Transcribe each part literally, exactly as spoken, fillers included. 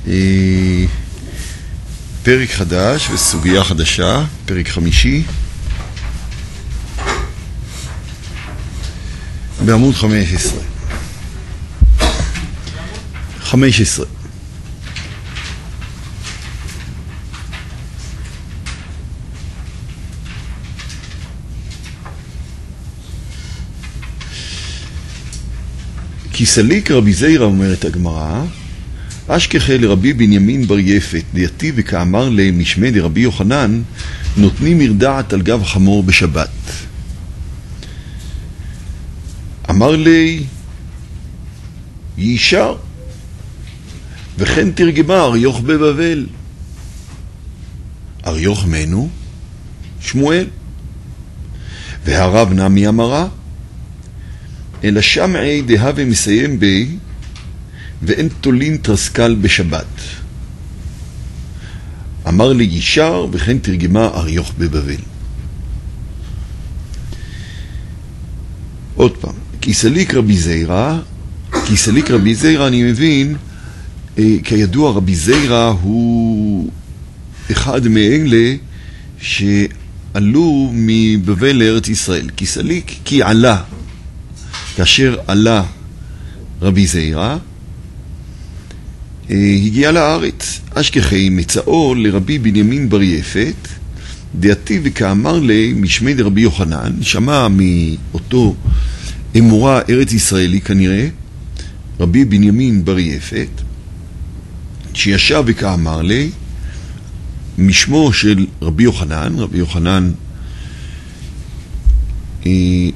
פרק חדש וסוגיה חדשה, פרק חמישי, בעמוד חמש עשרה. חמש עשרה. כי סליק רבי זיירא, אומרת הגמרא, אשכחי לרבי בנימין בר יפת, דייתי וכאמר להם נשמע לרבי יוחנן, נותנים מרדעת על גב חמור בשבת. אמר לי, יישר, וכן תרגמה אריוך בבבל. אריוך מנו, שמואל. והרב נמי אמרה, אלא שמעי דהווה מסיים בי, ואין תולין תרסקל בשבת. אמר לי יישר, וכן תרגמה אריוך בבבל. עוד פעם, כי סליק רבי זיירא, כי סליק רבי זיירא אני מבין, אה, כידוע רבי זיירא הוא אחד מאלה שעלו מבבל לארץ ישראל. כי סליק, כי עלה, כאשר עלה רבי זיירא, הגיע לארץ. אשכחי מצאו לרבי בנימין בר יפת, דעתי וכאמר לי משמע דרבי יוחנן, שמע מאותו אמורה ארץ ישראלי כנראה, רבי בנימין בר יפת, שישב וכאמר לי, משמו של רבי יוחנן, רבי יוחנן אה,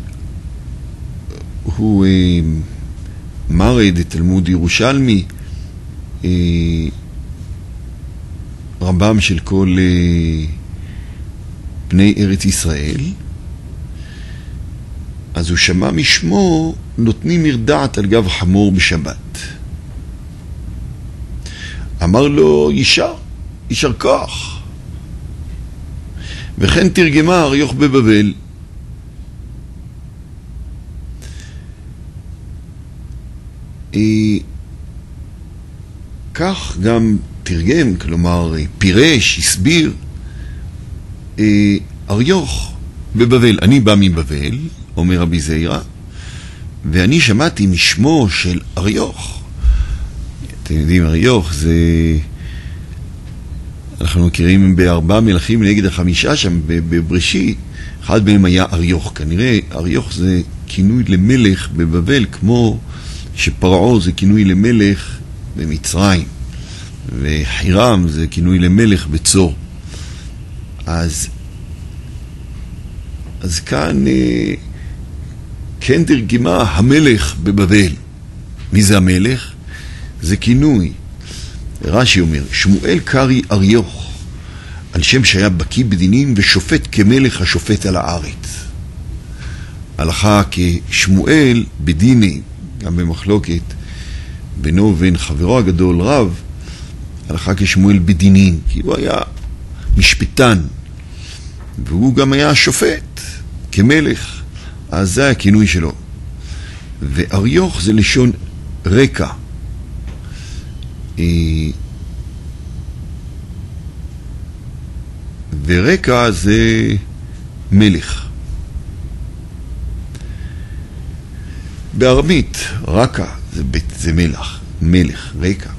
הוא אה, מרד תלמוד ירושלמי, רבם של כל בני ארץ ישראל. אז הוא שמע משמו נותנים מרדעת על גב חמור בשבת. אמר לו יישר, יישר כוח, וכן תרגמה אריוך בבבל. כך גם תרגם, כלומר פירש, הסביר אריוך בבבל. אני בא מבבל, אומר רבי זיירא, ואני שמעתי משמו של אריוך. אתם יודעים, אריוך זה, אנחנו מכירים בארבע מלכים נגד החמישה שם בבראשית, אחד מהם היה אריוך. כנראה אריוך זה כינוי למלך בבבל, כמו שפרעה זה כינוי למלך במצרים, וחירם זה כינוי למלך בצור. אז אז כאן אה, כן תרגמה המלך בבבל. מי זה המלך? זה כינוי. רש"י אומר, שמואל קרי אריוך, על שם שהיה בקיא בדינים ושופט כמלך השופט על הארץ. הלכה כשמואל בדיני, גם במחלוקת בינו ובין חברו הגדול רב, הלכה כשמואל בדינין, כי הוא היה משפטן, והוא גם היה שופט כמלך, אז זה הכינוי שלו. ואריוך זה לשון רקע. ורקע זה מלך. בארמית, רקע זה, בית, זה מלך, מלך, רקע.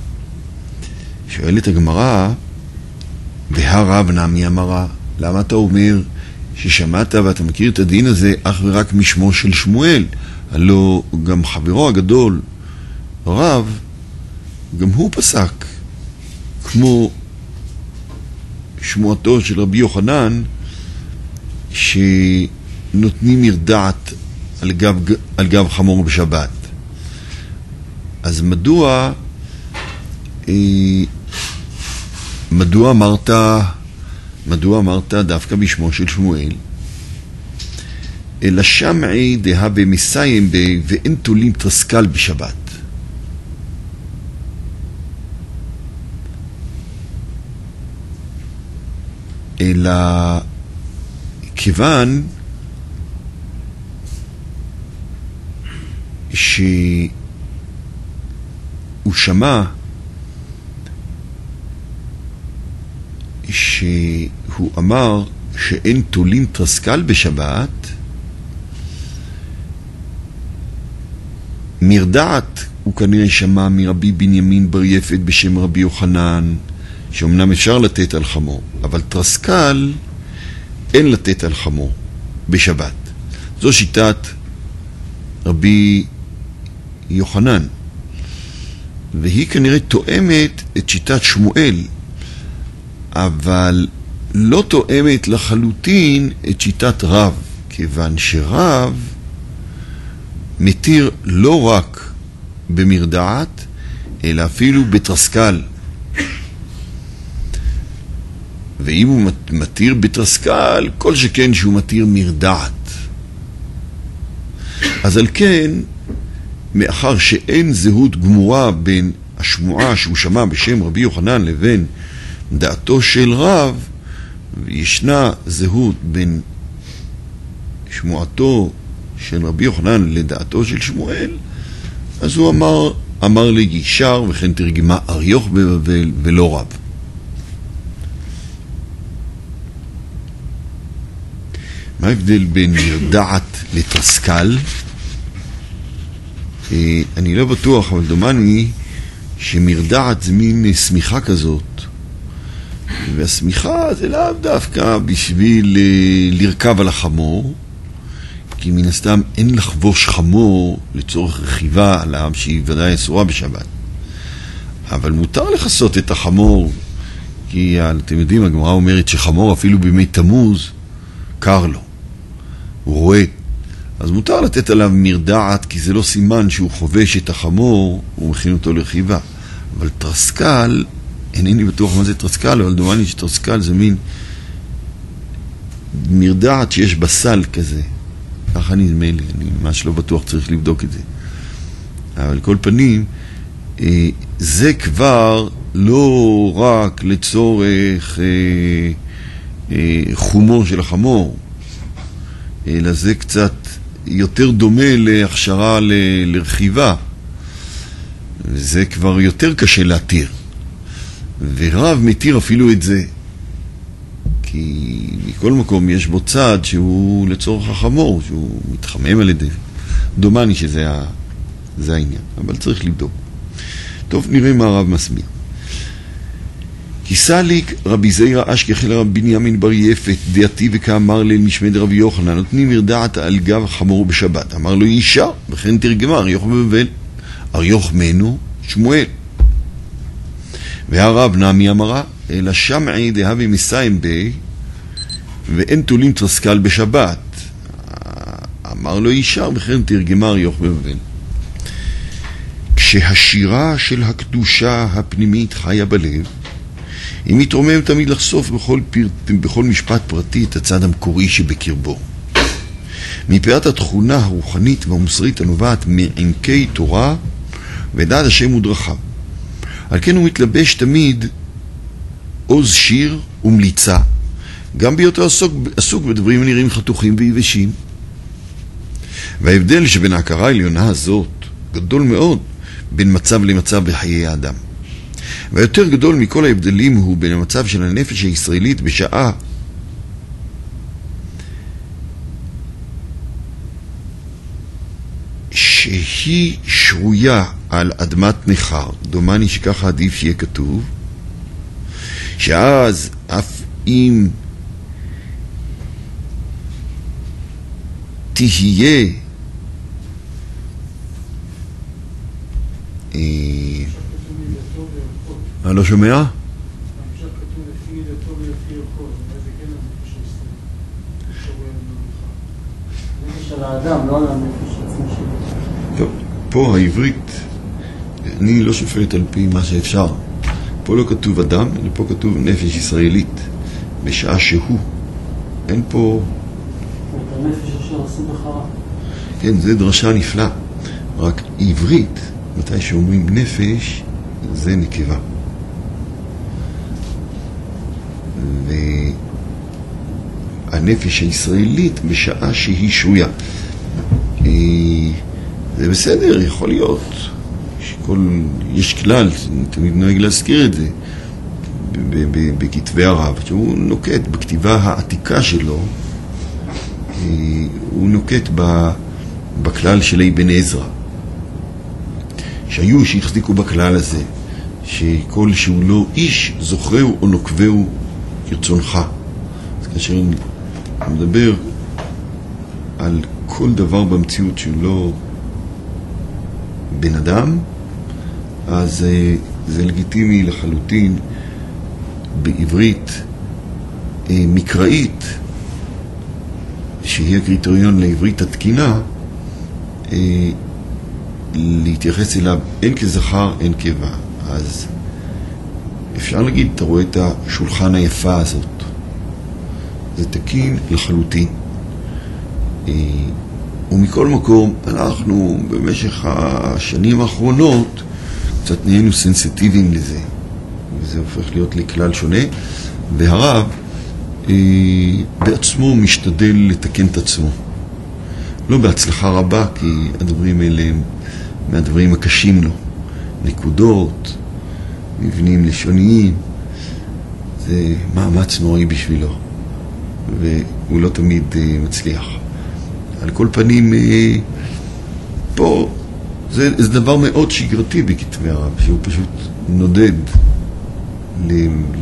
שואלת הגמרא, והרב נמי אמרה, למה אתה אומר ששמעת ואתה מכיר את הדין הזה אך ורק משמו של שמואל? הלא גם חברו הגדול, רב, גם הוא פסק, כמו שמועתו של רבי יוחנן, שנותנים מרדעת על גב, על גב חמור בשבת. אז מדוע אה, מדוע אמרת מדוע אמרת דווקא בשמו של שמואל? אלא שמעי דהווה מסיים בי ואין תולים תרסקל בשבת. אלא כיוון שהוא שמע שהוא אמר שאין תולים תרסקל בשבת, מרדעת הוא כנראה שמע מרבי בנימין בר יפת בשם רבי יוחנן, שאומנם אפשר לתת על חמור, אבל תרסקל אין לתת על חמור בשבת. זו שיטת רבי יוחנן, והיא כנראה תואמת את שיטת שמואל, אבל לא תואמת לחלוטין את שיטת רב, כיוון שרב מתיר לא רק במרדעת, אלא אפילו בתרסקל. ואם הוא מתיר בתרסקל, כל שכן שהוא מתיר מרדעת. אז על כן, מאחר שאין זהות גמורה בין השמועה שהוא שמע בשם רבי יוחנן לבין דעתו של רב, וישנה זהות בין שמועתו של רבי יוחנן לדעתו של שמואל, אז הוא אמר, אמר לי ישר, וכן תרגמה אריוך בבבל ולא רב. מה ההבדל בין מרדעת לתרסקל? אני לא בטוח, אבל דומני שמרדעת זה מין סמיכה כזאת, והסמיכה זה לאו דווקא בשביל לרכב על החמור, כי מן הסתם אין לחבוש חמור לצורך רכיבה עליו, שהיא ודאי אסורה בשבת. אבל מותר לחסות את החמור, כי אתם יודעים, הגמרא אומרת שחמור אפילו בימי תמוז קר לו, הוא רועד. אז מותר לתת עליו מרדעת, כי זה לא סימן שהוא חובש את החמור, הוא מכין אותו לרכיבה. אבל תרסקל, אינני בטוח מה זה תרסקל, אבל דומני שתרסקל זה מין מרדעת שיש בסל כזה. ככה נדמה לי, אני ממש לא בטוח, צריך לבדוק את זה. אבל כל פנים, זה כבר לא רק לצורך חומו של החמור, אלא זה קצת יותר דומה להכשרה ל- לרכיבה, וזה כבר יותר קשה להתיר. ורב מתיר אפילו את זה, כי מכל מקום יש בו צד שהוא לצורך החמור, שהוא מתחמם על ידי. דומני שזה ה... זה העניין, אבל צריך לבדוק. טוב, נראה מה הרב מסביר. כיסליק רבי זיירא אשכחי לרבי בנימין בר יפת, דעתי וכאמר ליל משמד רבי יוחנן, נותנים מרדעת על גב חמור בשבת. אמר לו אישה, וכן תרגמה אריוך בבבל. אריוך מנו שמואל. והרב נעמי אמרה, אלא שמעי דהבי מסיים בי, ואין תולים תרסקל בשבת. אמר לו אישה, וכן תרגמה אריוך בבבל. כשהשירה של הקדושה הפנימית חיה בלב, היא מתרומם תמיד לחשוף בכל, פרט, בכל משפט פרטי את הצד המקורי שבקרבו. מפאת התכונה הרוחנית והמוסרית הנובעת מעמקי תורה ודעת השם ודרכיו. על כן הוא מתלבש תמיד עוז שיר ומליצה, גם בהיותו עסוק, עסוק בדברים הנראים חתוכים ויבשים. וההבדל שבין ההכרה העליונה הזאת גדול מאוד בין מצב למצב בחיי האדם. והיותר גדול מכל ההבדלים הוא בין המצב של הנפש הישראלית בשעה שהיא שרויה על אדמת נחר, דומני שככה עדיף שיהיה כתוב, שאז אף אם תהיה אני לא שומע? טוב, פה העברית, אני לא שופט על פי מה שאפשר. פה לא כתוב אדם, אלא פה כתוב נפש ישראלית, בשעה שהוא. אין פה... את הנפש אשר עשו בחרה. כן, זה דרשה נפלאה. רק עברית, מתי שאומרים נפש, זה נקבה. והנפש הישראלית בשעה שהיא שרויה. זה בסדר, יכול להיות. שכל, יש כלל, תמיד נוהג להזכיר את זה. בכתבי הרב, שהוא נוקט בכתיבה העתיקה שלו, הוא נוקט בכלל של אבן עזרא, שהיו שהחזיקו בכלל הזה, שכל שהוא לא איש זוכרהו או נוקבהו כרצונך. אז כאשר הוא מדבר על כל דבר במציאות שהוא לא בן אדם, אז זה לגיטימי לחלוטין בעברית מקראית, שהיא הקריטריון לעברית התקינה, להתייחס אליו אין כזכר, אין כבא. אז אפשר להגיד, אתה רואה את השולחן היפה הזאת, זה תקין לחלוטין. ומכל מקום, אנחנו במשך השנים האחרונות קצת נהיינו סנסיטיביים לזה, וזה הופך להיות לכלל שונה, והרב אה, בעצמו משתדל לתקן את עצמו. לא בהצלחה רבה, כי הדברים האלה הם מהדברים הקשים לו. נקודות, מבנים לשוניים, זה מאמץ נוראי בשבילו, והוא לא תמיד אה, מצליח. על כל פנים, אה, פה זה, זה דבר מאוד שגרתי בכתבי הרב, שהוא פשוט נודד ל, ל,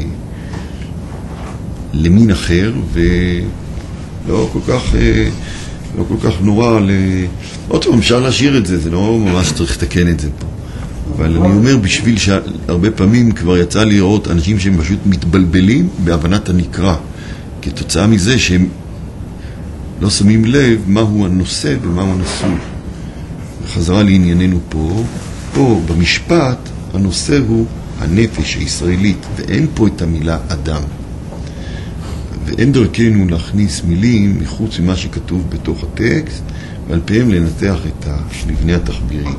למין אחר, ולא כל כך, אה, לא כל כך נורא. ל... עוד פעם, אפשר להשאיר את זה, זה לא ממש צריך לתקן את זה פה. אבל אני אומר, בשביל שהרבה פעמים כבר יצא לראות אנשים שהם פשוט מתבלבלים בהבנת הנקרא, כתוצאה מזה שהם לא שמים לב מהו הנושא ומהו הנשוא. חזרה לענייננו פה, פה במשפט הנושא הוא הנפש הישראלית, ואין פה את המילה אדם. ואין דרכנו להכניס מילים מחוץ ממה שכתוב בתוך הטקסט, ועל פיהם לנתח את המבנה התחבירי.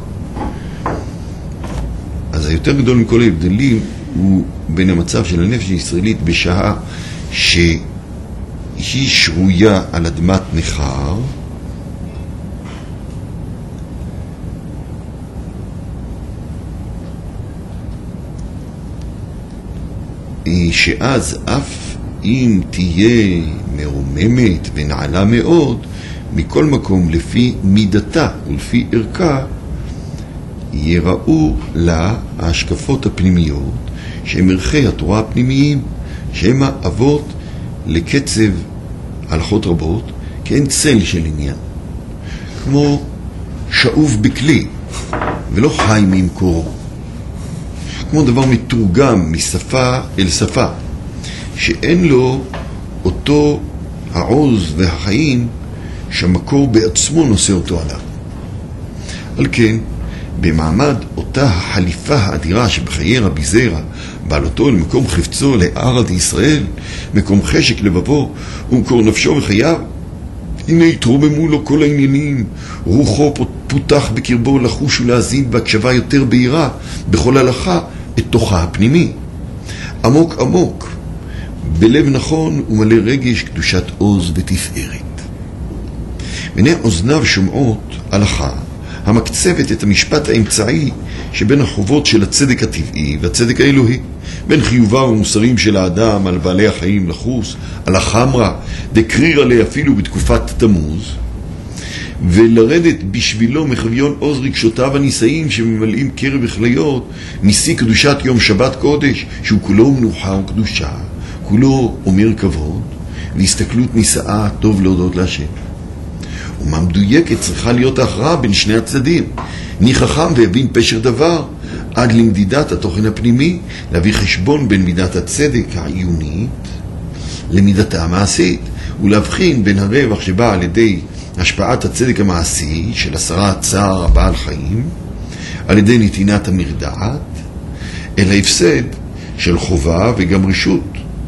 אז היותר גדול מכל ההבדלים הוא בין המצב של הנפש הישראלית בשעה שהיא שרויה על אדמת נחר, שאז אף אם תהיה מרוממת ונעלה מאוד, מכל מקום לפי מידתה ולפי ערכה, יראו לה ההשקפות הפנימיות, שהם ערכי התורה הפנימיים, שהם האבות לקצב הלכות רבות, כאין צל של עניין. כמו שאוב בכלי, ולא חי ממקורו. כמו דבר מתורגם משפה אל שפה, שאין לו אותו העוז והחיים שהמקור בעצמו נושא אותו עליו. על כן, במעמד אותה החליפה האדירה שבחיי רבי זרע, בעלותו למקום חפצו לארץ ישראל, מקום חשק לבבו ומקור נפשו וחייו, הנה יתרוממו לו כל העניינים, רוחו פותח בקרבו לחוש ולהזין בהקשבה יותר בהירה, בכל הלכה את תוכה הפנימי. עמוק עמוק, בלב נכון ומלא רגש קדושת עוז ותפארת. בני אוזניו שומעות הלכה, המקצבת את המשפט האמצעי שבין החובות של הצדק הטבעי והצדק האלוהי, בין חיובה ומוסרים של האדם על בעלי החיים לחוס, על החמרה, דקריר עליה אפילו בתקופת תמוז, ולרדת בשבילו מחוויון עוז רגשותיו הנישאים שממלאים קרב וחליות, ניסי קדושת יום שבת קודש, שהוא כולו מנוחה וקדושה, כולו אומר כבוד, והסתכלות נישאה טוב להודות להשם. ומה מדויקת צריכה להיות ההכרעה בין שני הצדדים. מי חכם והבין פשר דבר, עד למדידת התוכן הפנימי, להביא חשבון בין מידת הצדק העיונית למידתה המעשית, ולהבחין בין הרווח שבא על ידי השפעת הצדק המעשי של הסרת צער הבעל חיים, על ידי נתינת המרדעת, אל ההפסד של חובה וגם רשות.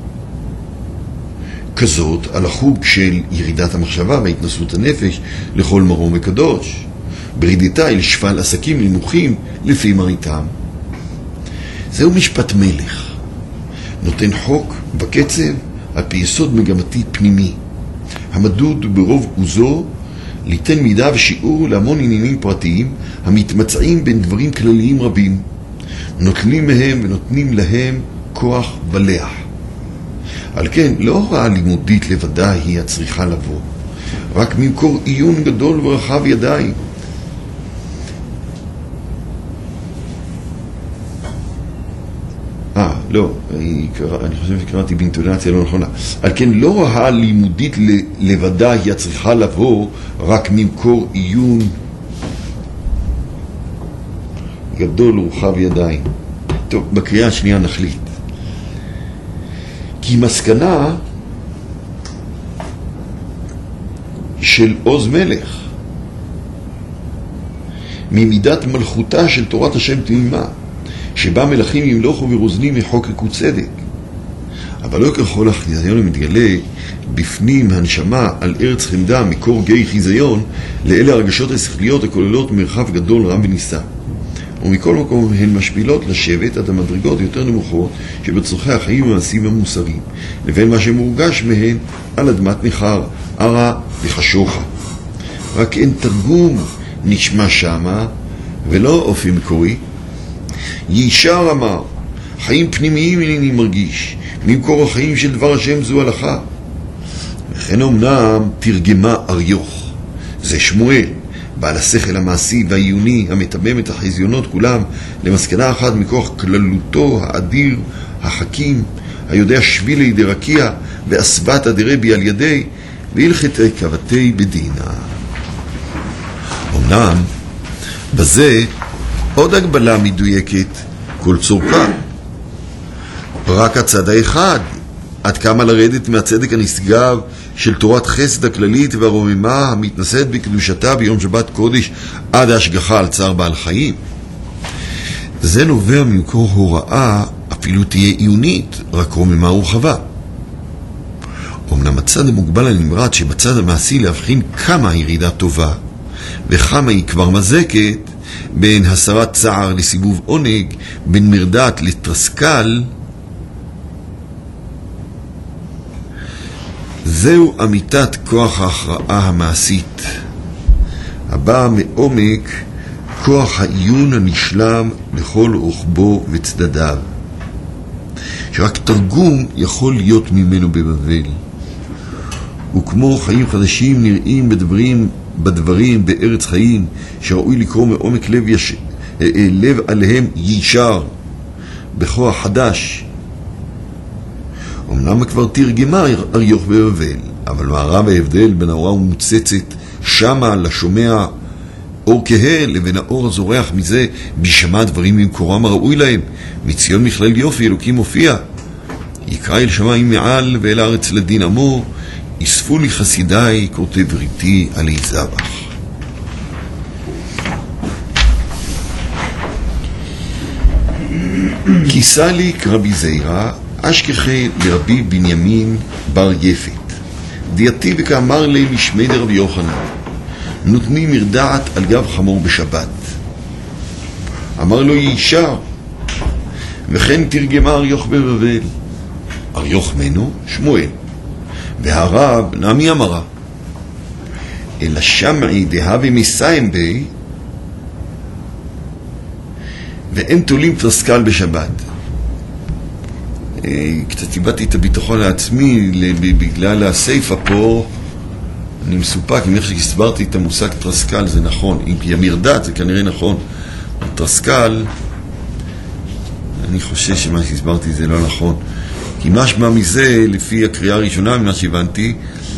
כזאת על החוג של ירידת המחשבה והתנסות הנפש לכל מרום וקדוש, ברידיתה אל שפל עסקים נמוכים לפי מריתם. זהו משפט מלך, נותן חוק בקצב על פי יסוד מגמתי פנימי, המדוד ברוב עוזו ליתן מידה ושיעור להמון עניינים פרטיים המתמצעים בין דברים כלליים רבים, נוטלים מהם ונותנים להם כוח בלח. על כן, לא הוראה לימודית לבדה היא הצריכה לבוא, רק ממקור עיון גדול ורחב ידיים. אה, לא, אני חושב שקראתי באינטונציה לא נכונה. על כן, לא הוראה לימודית לבדה היא הצריכה לבוא, רק ממקור עיון גדול ורחב ידיים. טוב, בקריאה השנייה נחליט. כי מסקנה של עוז מלך ממידת מלכותה של תורת השם תמימה, שבה מלכים ימלוכו ורוזנים יחוקקו צדק, אבל לא ככל החיזיון המתגלה בפנים הנשמה על ארץ חמדה מקור גיא חיזיון לאלה הרגשות השכליות הכוללות מרחב גדול רם ונישא, ומכל מקום הן משפילות לשבת עד המדרגות יותר נמוכות שבצורכי החיים המעשיים המוסריים, לבין מה שמורגש מהן על אדמת ניכר, ערה וחשוכה. רק אין תרגום נשמע שמה ולא אופי מקורי. ישר אמר, חיים פנימיים אינני מרגיש, ממקור החיים של דבר השם זו הלכה. וכן אמנם תרגמה אריוך, זה שמואל, בעל השכל המעשי והעיוני המתמם את החזיונות כולם למסקנה אחת מכוח כללותו האדיר, החכים, היודע שבילי דרקיע ואסבתא דרבי על ידי והלכתי כבתי בדינה. אמנם בזה עוד הגבלה מדויקת כל צורכה, רק הצד האחד, עד כמה לרדת מהצדק הנשגב של תורת חסד הכללית והרוממה המתנשאת בקדושתה ביום שבת קודש עד ההשגחה על צער בעל חיים. זה נובע ממקור הוראה, אפילו תהיה עיונית, רק רוממה ורחבה. אמנם הצד המוגבל הנמרץ שבצד המעשי להבחין כמה ירידה טובה וכמה היא כבר מזקת, בין הסרת צער לסיבוב עונג, בין מרדת לתרסקל, זהו אמיתת כוח ההכרעה המעשית, הבא מעומק כוח העיון הנשלם לכל רוחבו וצדדיו, שרק תרגום יכול להיות ממנו בבבל. וכמו חיים חדשים נראים בדברים, בדברים בארץ חיים שראוי לקרוא מעומק לב, יש... לב עליהם ישר בכוח חדש. אמנם כבר תרגמה אריוך בבבל, אבל מה רב ההבדל בין האורה ומוצצת שמה לשומע אור כהה לבין האור הזורח מזה בשמה דברים ממקורם הראוי להם. מציון מכלל יופי אלוקים מופיע, יקרא אל שמיים מעל ואל הארץ לדין עמו, יספו לי חסידיי כותב בריתי עלי זבח. כיסה לי כרבי זירא אשכחי לרבי בנימין בר יפת, דייתי וכאמר לי משמי דרבי יוחנן, נותני מרדעת על גב חמור בשבת. אמר לו ישר, וכן תרגמה אריוך בבבל. אריוך מנו שמואל, והרב נמי אמרה, אלא שמעי דהבי מסיים בי, והם תולים תרסקל בשבת. קצת איבדתי את הביטחון לעצמי בגלל הסייפה פה. אני מסופק, אם איך שהסברתי את המושג תרסקל זה נכון, אם כי המרדת זה כנראה נכון. תרסקל, אני חושש שמה שהסברתי זה לא נכון, כי משמע מזה, לפי הקריאה הראשונה ממה שהבנתי,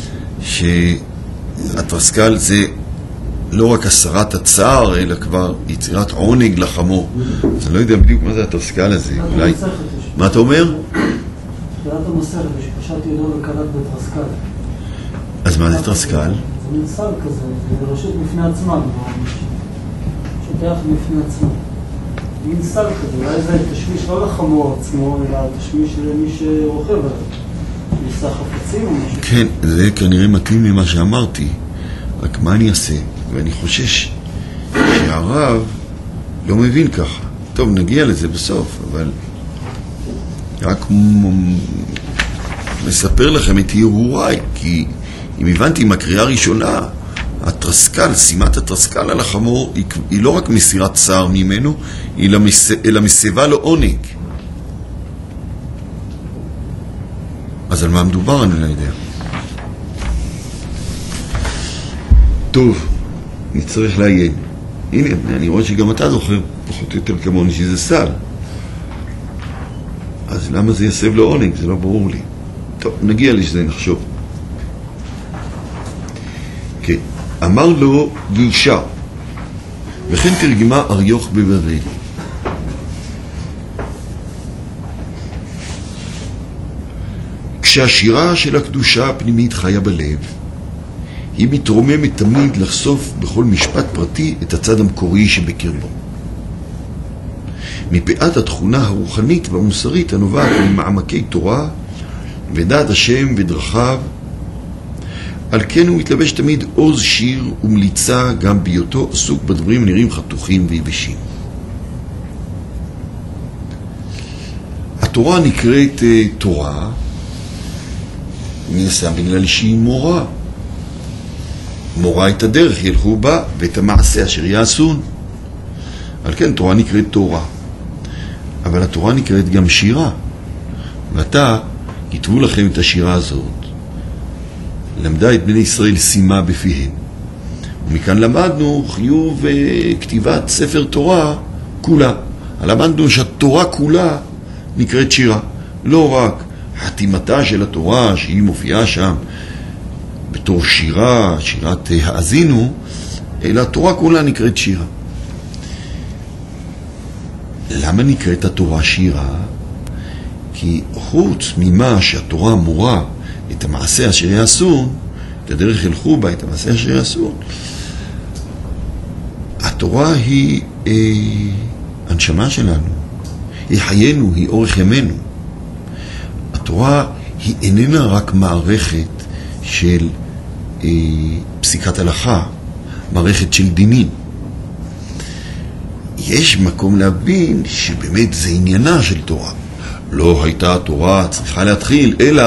שהתרסקל זה לא רק הסרת הצער, אלא כבר יצירת עונג לחמור. אז אני לא יודע בדיוק מה זה התרסקל הזה. אולי... מה אתה אומר? תחילת המסכת, שפשט ידו וקלט בתרסקל. אז מה זה תרסקל? זה מין סל כזה, זה רשות בפני עצמם, שוטח בפני עצמם. מין סל כזה, אולי זה תשמיש לא לחמור עצמו, אלא תשמיש למי שרוכב עליו. ניסה חפצים או משהו. כן, זה כנראה מתאים ממה שאמרתי. רק מה אני אעשה? ואני חושש שהרב לא מבין ככה. טוב, נגיע לזה בסוף, אבל רק מספר לכם את הרהוריי, כי אם הבנתי עם הקריאה הראשונה, התרסקל, שימת התרסקל על החמור, היא, היא לא רק מסירת צער ממנו, אלא, מס, אלא מסבה לו עונג. אז על מה מדובר אני לא יודע. טוב, נצטרך לעיין. הנה, אני רואה שגם אתה זוכר פחות או יותר כמוני שזה סל. אז למה זה יסב לו עונג? זה לא ברור לי. טוב, נגיע לזה, נחשוב. כן, אמר לו גישה, וכן תרגמה אריוך בבבל. כשהשירה של הקדושה הפנימית חיה בלב, היא מתרוממת תמיד לחשוף בכל משפט פרטי את הצד המקורי שבקרבו. מפאת התכונה הרוחנית והמוסרית הנובעת ממעמקי תורה ודעת השם ודרכיו, על כן הוא מתלבש תמיד עוז שיר ומליצה גם בהיותו עסוק בדברים נראים חתוכים ויבשים. התורה נקראת תורה מן בגלל שהיא מורה. מורה את הדרך ילכו בה ואת המעשה אשר יעשון. על כן תורה נקראת תורה. אבל התורה נקראת גם שירה. ועתה כתבו לכם את השירה הזאת. למדה את בני ישראל שימה בפיהם. ומכאן למדנו חיוב כתיבת ספר תורה כולה. למדנו שהתורה כולה נקראת שירה. לא רק חתימתה של התורה שהיא מופיעה שם בתור שירה, שירת האזינו, אלא התורה כולה נקראת שירה. למה נקראת התורה שירה? כי חוץ ממה שהתורה מורה את המעשה אשר יעשו, את הדרך ילכו בה, את המעשה אשר יעשו, התורה היא אה, הנשמה שלנו, היא חיינו, היא אורך ימינו. התורה היא איננה רק מערכת של אה, פסיקת הלכה, מערכת של דינים. יש מקום להבין שבאמת זה עניינה של תורה. לא הייתה התורה צריכה להתחיל, אלא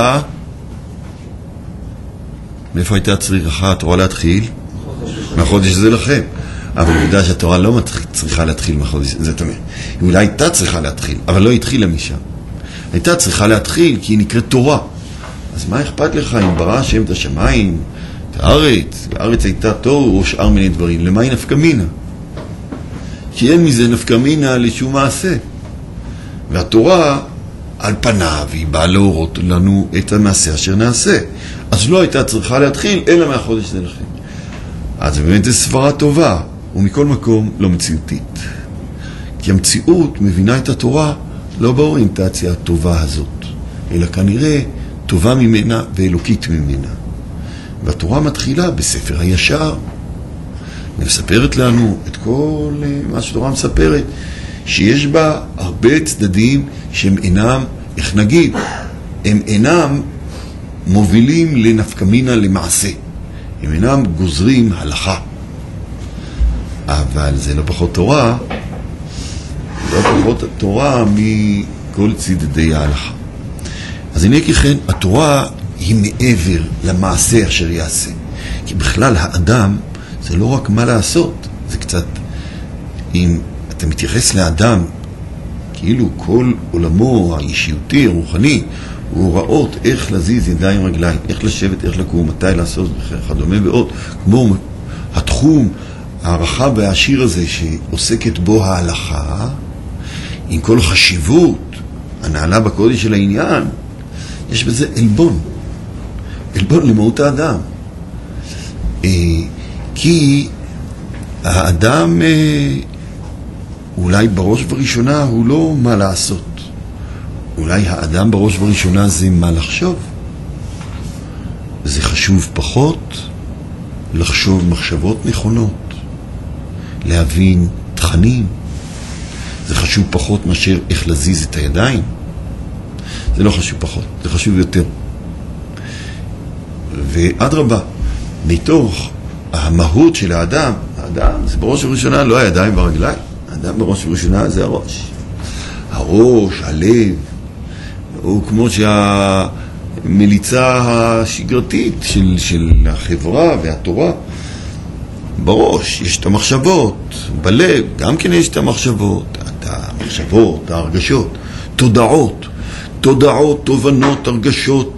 מאיפה הייתה צריכה התורה להתחיל? מהחודש זה לכם. אבל הוא יודע שהתורה לא צריכה להתחיל מהחודש, זאת אומרת, היא אולי הייתה צריכה להתחיל, אבל לא התחילה משם. הייתה צריכה להתחיל כי היא נקראת תורה. אז מה אכפת לך אם ברא השם את השמיים, את הארץ, הארץ הייתה תור או שאר מיני דברים? למה היא נפקא מינה? כי אין מזה נפקא מינה לשום מעשה. והתורה על פניו היא באה להורות לנו את המעשה אשר נעשה. אז לא הייתה צריכה להתחיל אלא מהחודש זה לכם. אז באמת זו סברה טובה, ומכל מקום לא מציאותית. כי המציאות מבינה את התורה לא באוריינטציה הטובה הזאת, אלא כנראה טובה ממנה ואלוקית ממנה. והתורה מתחילה בספר הישר, ומספרת לנו את כל מה שתורה מספרת, שיש בה הרבה צדדים שהם אינם, איך נגיד, הם אינם מובילים לנפקא מינה למעשה. הם אינם גוזרים הלכה. אבל זה לא פחות תורה, לא פחות תורה מכל צדדי ההלכה. אז הנה כי כן, התורה היא מעבר למעשה אשר יעשה. כי בכלל האדם זה לא רק מה לעשות, זה קצת, אם אתה מתייחס לאדם, כאילו כל עולמו האישיותי, הרוחני, הוא הוראות איך להזיז ידיים רגליים, איך לשבת, איך לקום, מתי לעשות וכדומה ועוד, כמו התחום הרחב והעשיר הזה שעוסקת בו ההלכה, עם כל חשיבות הנעלה בקודש של העניין, יש בזה אלבון, אלבון למהות האדם. כי האדם אולי בראש ובראשונה הוא לא מה לעשות. אולי האדם בראש ובראשונה זה מה לחשוב. זה חשוב פחות לחשוב מחשבות נכונות, להבין תכנים. זה חשוב פחות מאשר איך להזיז את הידיים. זה לא חשוב פחות, זה חשוב יותר. ואדרבה, מתוך המהות של האדם, האדם זה בראש ובראשונה לא הידיים והרגליים. האדם בראש ובראשונה זה הראש. הראש, הלב, הוא כמו שהמליצה השגרתית של, של החברה והתורה. בראש יש את המחשבות, בלב גם כן יש את המחשבות, את המחשבות, ההרגשות, תודעות, תודעות, תובנות, הרגשות,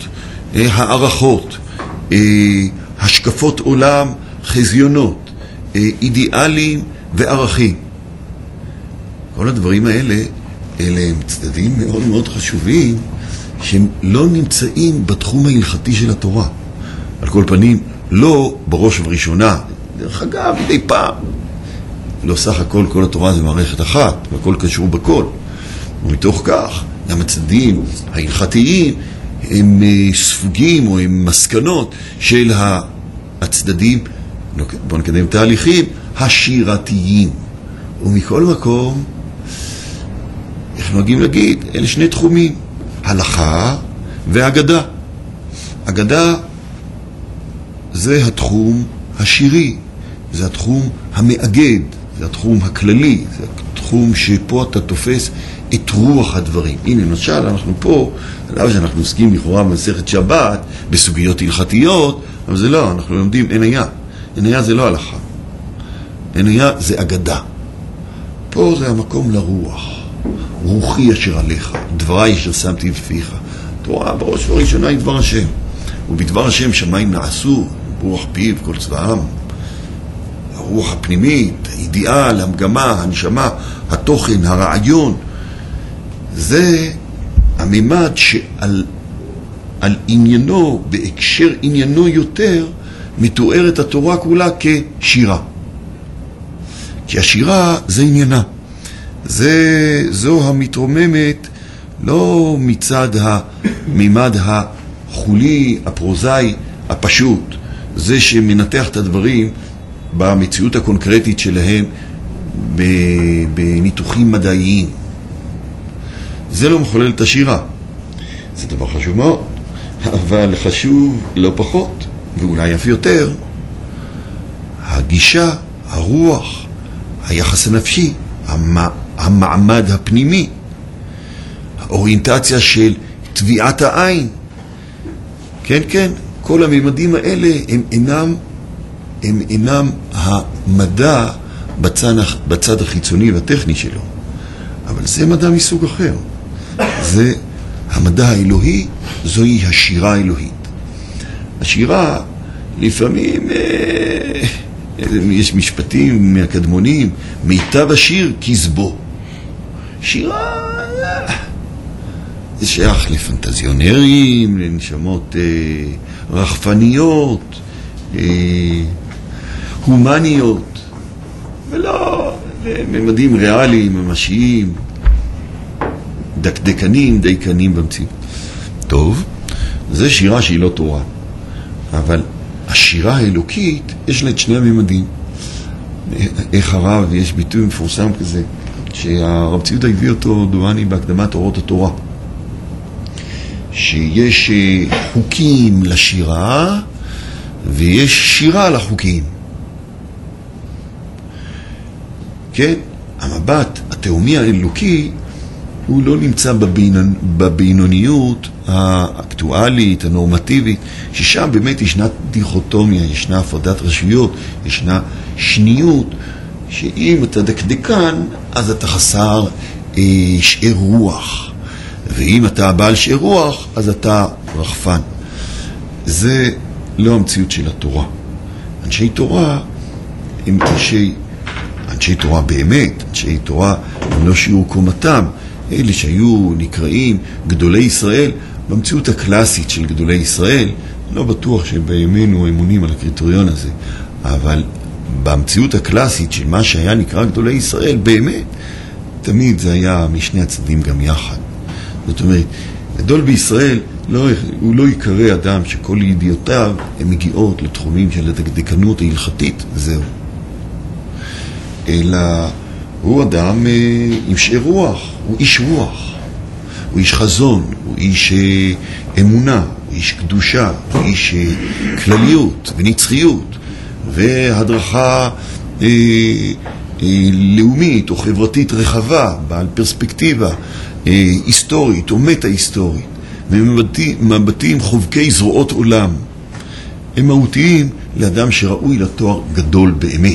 הערכות, השקפות עולם, חזיונות, אידיאלים וערכים. כל הדברים האלה, אלה הם צדדים מאוד מאוד חשובים שהם לא נמצאים בתחום ההלכתי של התורה. על כל פנים, לא בראש ובראשונה. דרך אגב, מדי פעם. לא סך הכל, כל התורה זה מערכת אחת, והכל קשור בכל. ומתוך כך, גם הצדדים ההלכתיים הם ספוגים או הם מסקנות של הצדדים, בואו נקדם תהליכים, השירתיים. ומכל מקום, איך נוהגים להגיד, אלה שני תחומים, הלכה והגדה. הגדה זה התחום השירי, זה התחום המאגד, זה התחום הכללי, זה התחום שפה אתה תופס את רוח הדברים. הנה, למשל, אנחנו פה, עליו שאנחנו עוסקים לכאורה במסכת שבת, בסוגיות הלכתיות, אבל זה לא, אנחנו לומדים עניה. עניה זה לא הלכה. עניה זה אגדה. פה זה המקום לרוח. רוחי אשר עליך, דברי אשר שמתי בפיך. תורה בראש ובראשונה היא דבר השם. ובדבר השם שמיים נעשו, ברוח פיו, כל צבאם. הרוח הפנימית, האידיאל, המגמה, הנשמה, התוכן, הרעיון. זה הממד שעל על עניינו, בהקשר עניינו יותר, מתוארת התורה כולה כשירה. כי השירה זה עניינה. זה, זו המתרוממת לא מצד הממד החולי, הפרוזאי, הפשוט. זה שמנתח את הדברים במציאות הקונקרטית שלהם בניתוחים מדעיים. זה לא מחולל את השירה. זה דבר חשוב מאוד, אבל חשוב לא פחות, ואולי אף יותר, הגישה, הרוח, היחס הנפשי, המעמד הפנימי, האוריינטציה של טביעת העין. כן, כן, כל הממדים האלה הם אינם, הם אינם המדע בצד, בצד החיצוני והטכני שלו. אבל זה מדע מסוג אחר. זה המדע האלוהי, זוהי השירה האלוהית. השירה, לפעמים, אה, יש משפטים מהקדמונים, מיטב השיר כזבו. שירה, אה, זה שייך לפנטזיונרים, לנשמות אה, רחפניות, אה, הומניות, ולא לממדים ריאליים, ממשיים, דקדקנים, דייקנים במציאות. טוב, זה שירה שהיא לא תורה. אבל השירה האלוקית, יש לה את שני הממדים. איך הרב, יש ביטוי מפורסם כזה, שהרב ציודה הביא אותו דואני בהקדמת אורות התורה. שיש חוקים לשירה, ויש שירה לחוקים. כן? המבט התאומי האלוקי, הוא לא נמצא בבינונ... בבינוניות האקטואלית, הנורמטיבית, ששם באמת ישנה דיכוטומיה, ישנה הפרדת רשויות, ישנה שניות, שאם אתה דקדקן, אז אתה חסר אה, שאר רוח. ואם אתה בעל שאר רוח, אז אתה רחפן. זה לא המציאות של התורה. אנשי תורה הם אנשי, אנשי תורה באמת, אנשי תורה הם לא שיעור קומתם, אלה שהיו נקראים גדולי ישראל, במציאות הקלאסית של גדולי ישראל, לא בטוח שבימינו אמונים על הקריטריון הזה, אבל במציאות הקלאסית של מה שהיה נקרא גדולי ישראל, באמת, תמיד זה היה משני הצדדים גם יחד. זאת אומרת, גדול בישראל, לא, הוא לא יקרא אדם שכל ידיעותיו הן מגיעות לתחומים של הדקדקנות ההלכתית, זהו. אלא הוא אדם אה, עם שאר רוח, הוא איש רוח, הוא איש חזון, הוא איש אה, אמונה, הוא איש קדושה, הוא איש אה, כלליות ונצחיות והדרכה אה, אה, לאומית או חברתית רחבה, בעל פרספקטיבה אה, היסטורית או מטה-היסטורית, ומבטים חובקי זרועות עולם. הם מהותיים לאדם שראוי לתואר גדול באמת.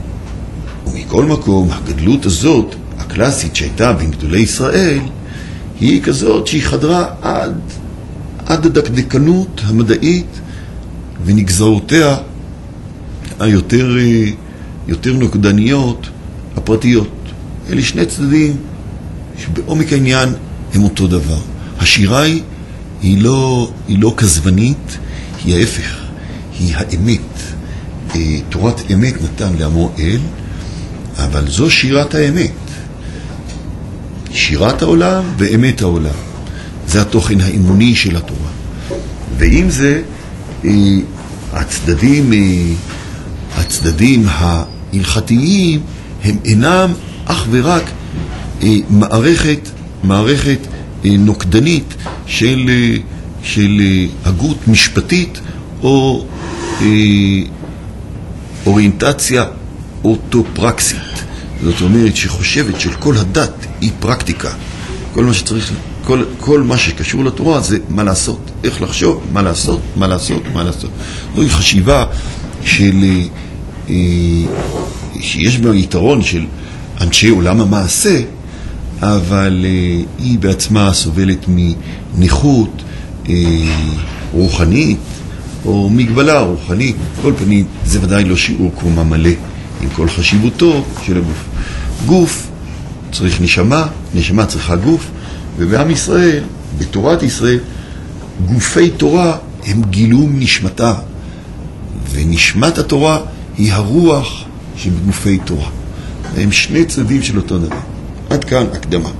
ומכל מקום, הגדלות הזאת, הקלאסית שהייתה בין גדולי ישראל, היא כזאת שהיא חדרה עד, עד הדקדקנות המדעית ונגזרותיה היותר יותר נוקדניות הפרטיות. אלה שני צדדים שבעומק העניין הם אותו דבר. השירה היא, היא לא, היא לא כזבנית, היא ההפך, היא האמת. תורת אמת נתן לעמו אל, אבל זו שירת האמת. שירת העולם ואמת העולם. זה התוכן האמוני של התורה. ועם זה, הצדדים, הצדדים ההלכתיים הם אינם אך ורק מערכת, מערכת נוקדנית של, של הגות משפטית או אוריינטציה אוטופרקסית. זאת אומרת שחושבת של כל הדת היא פרקטיקה. כל מה שצריך, כל, כל מה שקשור לתורה זה מה לעשות, איך לחשוב, מה לעשות, מה לעשות, מה לעשות. זוהי חשיבה של, שיש בה יתרון של אנשי עולם המעשה, אבל היא בעצמה סובלת מניחות רוחנית או מגבלה רוחנית. כל פנים זה ודאי לא שיעור קומה מלא עם כל חשיבותו של הגוף. גוף צריך נשמה, נשמה צריכה גוף, ובעם ישראל, בתורת ישראל, גופי תורה הם גילום נשמתה, ונשמת התורה היא הרוח שבגופי תורה. הם שני צדדים של אותו דבר. עד כאן הקדמה.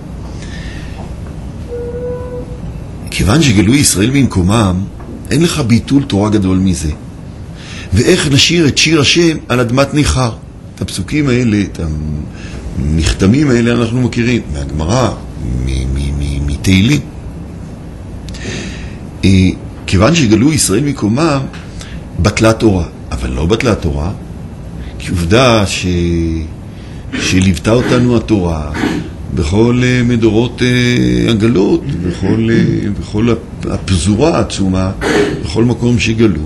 כיוון שגלו ישראל במקומם, אין לך ביטול תורה גדול מזה. ואיך נשיר את שיר השם על אדמת ניחר? את הפסוקים האלה, את המכתמים האלה אנחנו מכירים מהגמרא, מתהילים. כיוון שגלו ישראל במקומם, בטלה תורה. אבל לא בטלה תורה, כי עובדה ש... שליוותה אותנו התורה בכל מדורות הגלות, בכל, בכל הפזורה העצומה, בכל מקום שגלו.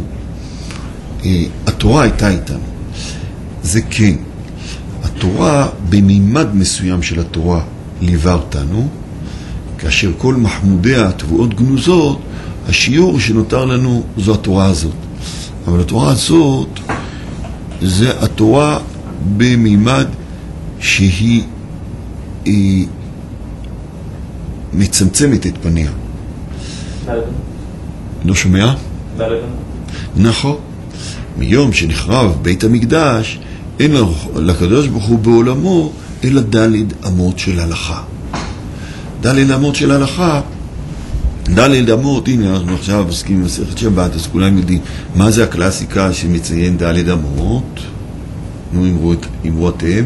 התורה הייתה איתנו. זה כן. התורה, במימד מסוים של התורה, ליווה אותנו, כאשר כל מחמודיה, תבואות גנוזות, השיעור שנותר לנו זו התורה הזאת. אבל התורה הזאת, זה התורה במימד שהיא היא מצמצמת את פניה. לא שומע? נכון. מיום שנחרב בית המקדש, אין לקדוש ברוך הוא בעולמו אלא דלת אמות של הלכה. דלת אמות של הלכה, דלת אמות, הנה אנחנו עכשיו עוסקים במסכת שבת, אז כולם יודעים מה זה הקלאסיקה שמציין דלת אמות. נו, אמרו, אמרו אתם.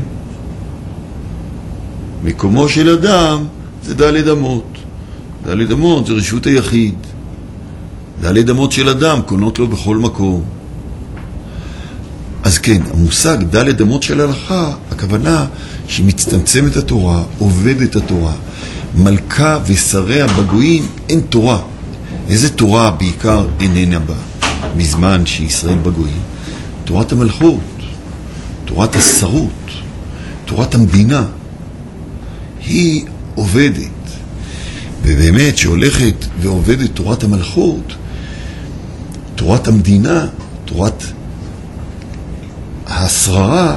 מקומו של אדם זה דלת אמות. דלת אמות זה רשות היחיד. דלת אמות של אדם קונות לו בכל מקום. אז כן, המושג דלת אמות של הלכה, הכוונה שמצטמצמת התורה, עובדת התורה. מלכה ושריה בגויים אין תורה. איזה תורה בעיקר איננה בה מזמן שישראל בגויים? תורת המלכות, תורת השרות, תורת המדינה. היא עובדת. ובאמת שהולכת ועובדת תורת המלכות, תורת המדינה, תורת השררה,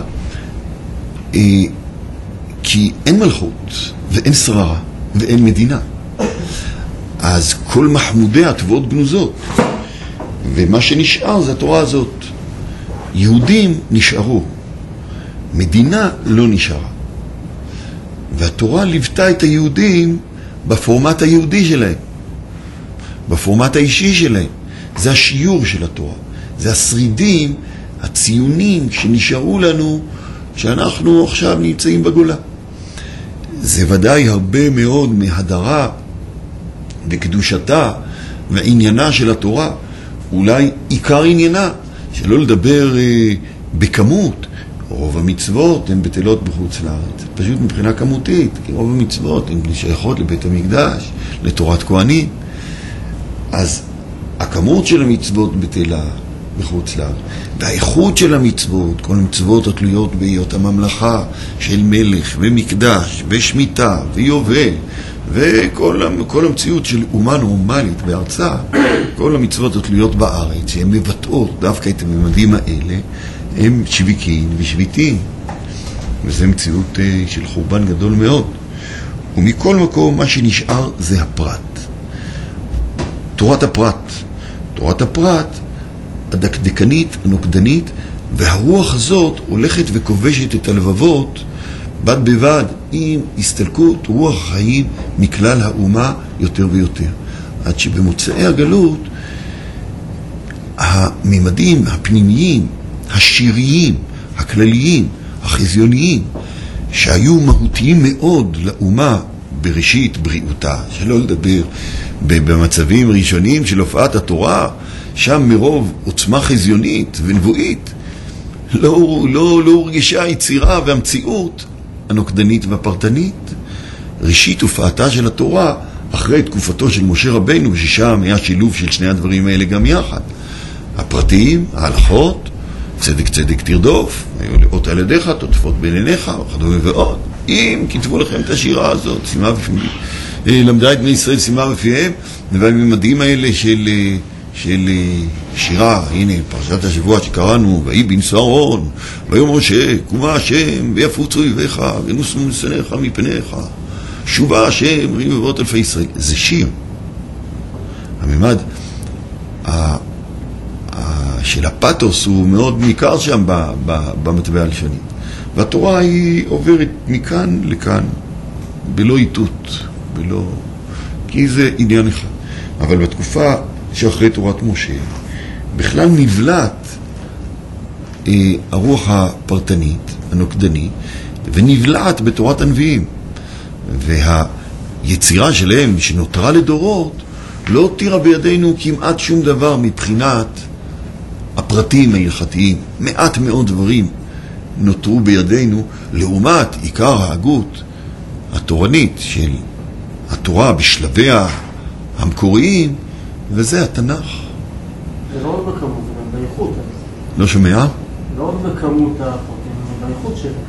כי אין מלכות ואין שררה ואין מדינה. אז כל מחמודיה תבואות גנוזות. ומה שנשאר זה התורה הזאת. יהודים נשארו. מדינה לא נשארה. והתורה ליוותה את היהודים בפורמט היהודי שלהם. בפורמט האישי שלהם. זה השיעור של התורה. זה השרידים, הציונים שנשארו לנו, שאנחנו עכשיו נמצאים בגולה. זה ודאי הרבה מאוד מהדרה וקדושתה ועניינה של התורה, אולי עיקר עניינה, שלא לדבר אה, בכמות. רוב המצוות הן בטלות בחוץ לארץ, פשוט מבחינה כמותית, כי רוב המצוות הן שייכות לבית המקדש, לתורת כהנים. אז הכמות של המצוות בטלה בחוץ לארץ, והאיכות של המצוות, כל המצוות התלויות בהיות הממלכה של מלך ומקדש ושמיטה ויובל וכל כל המציאות של אומה נורמלית בארצה, כל המצוות התלויות בארץ, שהן מבטאות דווקא את הממדים האלה, הם שוויקין ושביטין. וזו מציאות של חורבן גדול מאוד. ומכל מקום מה שנשאר זה הפרט. תורת הפרט. תורת הפרט, הדקדקנית, הנוקדנית, והרוח הזאת הולכת וכובשת את הלבבות בד בבד עם הסתלקות רוח החיים מכלל האומה יותר ויותר. עד שבמוצאי הגלות הממדים הפנימיים, השיריים, הכלליים, החזיוניים, שהיו מהותיים מאוד לאומה בראשית בריאותה, שלא לדבר במצבים ראשונים של הופעת התורה, שם מרוב עוצמה חזיונית ונבואית לא, לא, לא הורגשה היצירה והמציאות הנוקדנית והפרטנית. ראשית הופעתה של התורה אחרי תקופתו של משה רבנו, ששם היה שילוב של שני הדברים האלה גם יחד, הפרטיים, ההלכות, צדק צדק תרדוף, היו לאות על ידיך, תוטפות בין עיניך, וכדומה ועוד. אם כתבו לכם את השירה הזאת, שימה בפניהם, למדה את בני ישראל שימה בפיהם, והממדים האלה של, של שירה, הנה פרשת השבוע שקראנו, ויהי בנסוע אהרון, ויאמר משה, קומה השם, ויפוצו אויביך, ונוסו משנאיך מפניך, שובה השם, רבבות אלפי ישראל. זה שיר. הממד ה... של הפתוס הוא מאוד ניכר שם במטבע הלשוני. והתורה היא עוברת מכאן לכאן, בלא איתות, בלא... כי זה עניין אחד. אבל בתקופה שאחרי תורת משה, בכלל נבלט אה, הרוח הפרטנית, הנוקדנית, ונבלט בתורת הנביאים. והיצירה שלהם, שנותרה לדורות, לא הותירה בידינו כמעט שום דבר מבחינת הפרטים ההלכתיים. מעט מאוד דברים נותרו בידינו, לעומת עיקר ההגות התורנית של התורה בשלביה המקוריים, וזה התנ"ך. זה לא עוד בכמות, זה גם באיכות. לא שומע? לא עוד בכמות הפרטים, זה באיכות שלה.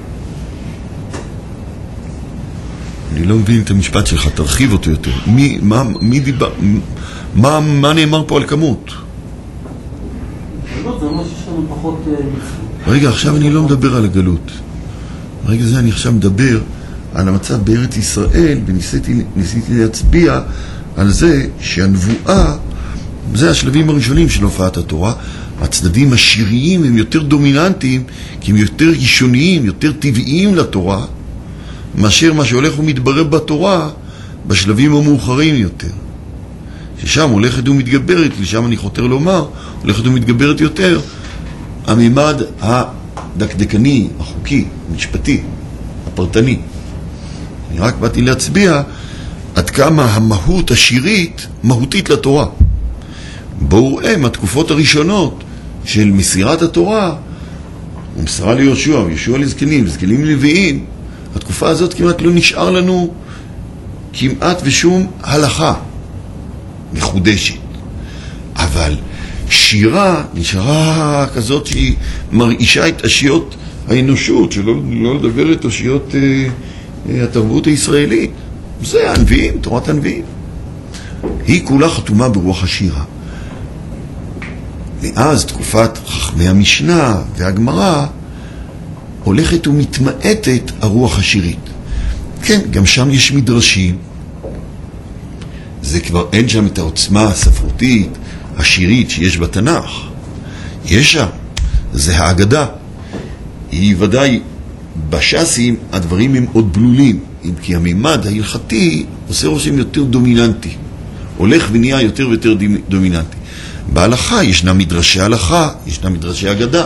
אני לא מבין את המשפט שלך, תרחיב אותו יותר. מי, מה, מי דיבר, מה, מה נאמר פה על כמות? גלות זה אומר שיש לנו פחות מצוות. רגע, עכשיו אני לא מדבר על הגלות. רגע זה אני עכשיו מדבר על המצב בארץ ישראל, וניסיתי ניסיתי להצביע על זה שהנבואה, זה השלבים הראשונים של הופעת התורה. הצדדים השיריים הם יותר דומיננטיים, כי הם יותר ראשוניים, יותר טבעיים לתורה, מאשר מה שהולך ומתברר בתורה בשלבים המאוחרים יותר. ששם הולכת ומתגברת, ושם אני חותר לומר, הולכת ומתגברת יותר, הממד הדקדקני, החוקי, המשפטי, הפרטני. אני רק באתי להצביע עד כמה המהות השירית מהותית לתורה. בואו ראה מהתקופות הראשונות של מסירת התורה, ומסרה ליהושע, ויהושע לזקנים, וזקנים לוויים, התקופה הזאת כמעט לא נשאר לנו כמעט ושום הלכה מחודשת. אבל שירה נשארה כזאת שהיא מרעישה את אשיות האנושות, שלא לא לדבר את אשיות אה, אה, התרבות הישראלית. זה הנביאים, תורת הנביאים. היא כולה חתומה ברוח השירה. מאז תקופת חכמי המשנה והגמרא הולכת ומתמעטת הרוח השירית. כן, גם שם יש מדרשים. זה כבר אין שם את העוצמה הספרותית, השירית שיש בתנ"ך. יש שם, זה האגדה. היא ודאי בש"סים הדברים הם עוד בלולים, אם כי הממד ההלכתי עושה רושם יותר דומיננטי. הולך ונהיה יותר ויותר דומיננטי. בהלכה ישנה מדרשי הלכה, ישנה מדרשי אגדה.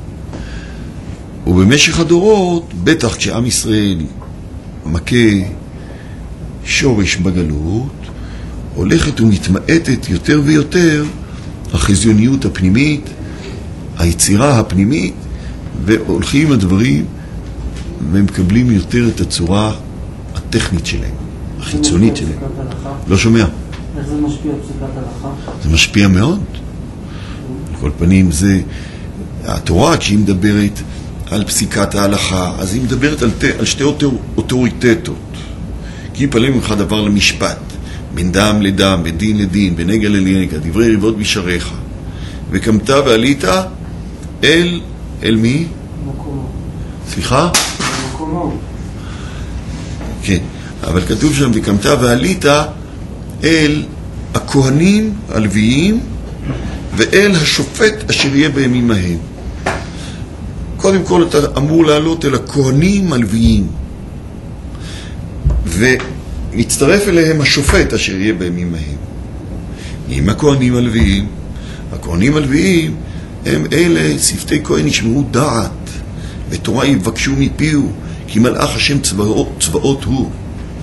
ובמשך הדורות, בטח כשעם ישראל מכה שורש בגלות, הולכת ומתמעטת יותר ויותר החזיוניות הפנימית, היצירה הפנימית, והולכים הדברים ומקבלים יותר את הצורה הטכנית שלהם, החיצונית שלהם. לא שומע. איך זה משפיע פסיקת הלכה? זה משפיע מאוד. על כל פנים זה, התורה כשהיא מדברת על פסיקת ההלכה, אז היא מדברת על, על שתי אוטוריטטות. כי יפלא ממך דבר למשפט, בין דם לדם, בין דין לדין, בין נגע לנגע, דברי ריבות בשעריך. וקמת ועלית אל, אל מי? מקומו. סליחה? מקומו. כן, אבל כתוב שם, וקמת ועלית אל הכהנים הלוויים ואל השופט אשר יהיה בימים ההם. קודם כל אתה אמור לעלות אל הכהנים הלוויים, ומצטרף אליהם השופט אשר יהיה בימים ההם. עם הכהנים הלוויים, הכהנים הלוויים הם אלה, שפתי כהן ישמעו דעת, ותורה יבקשו מפיהו, כי מלאך השם צבאות, צבאות הוא.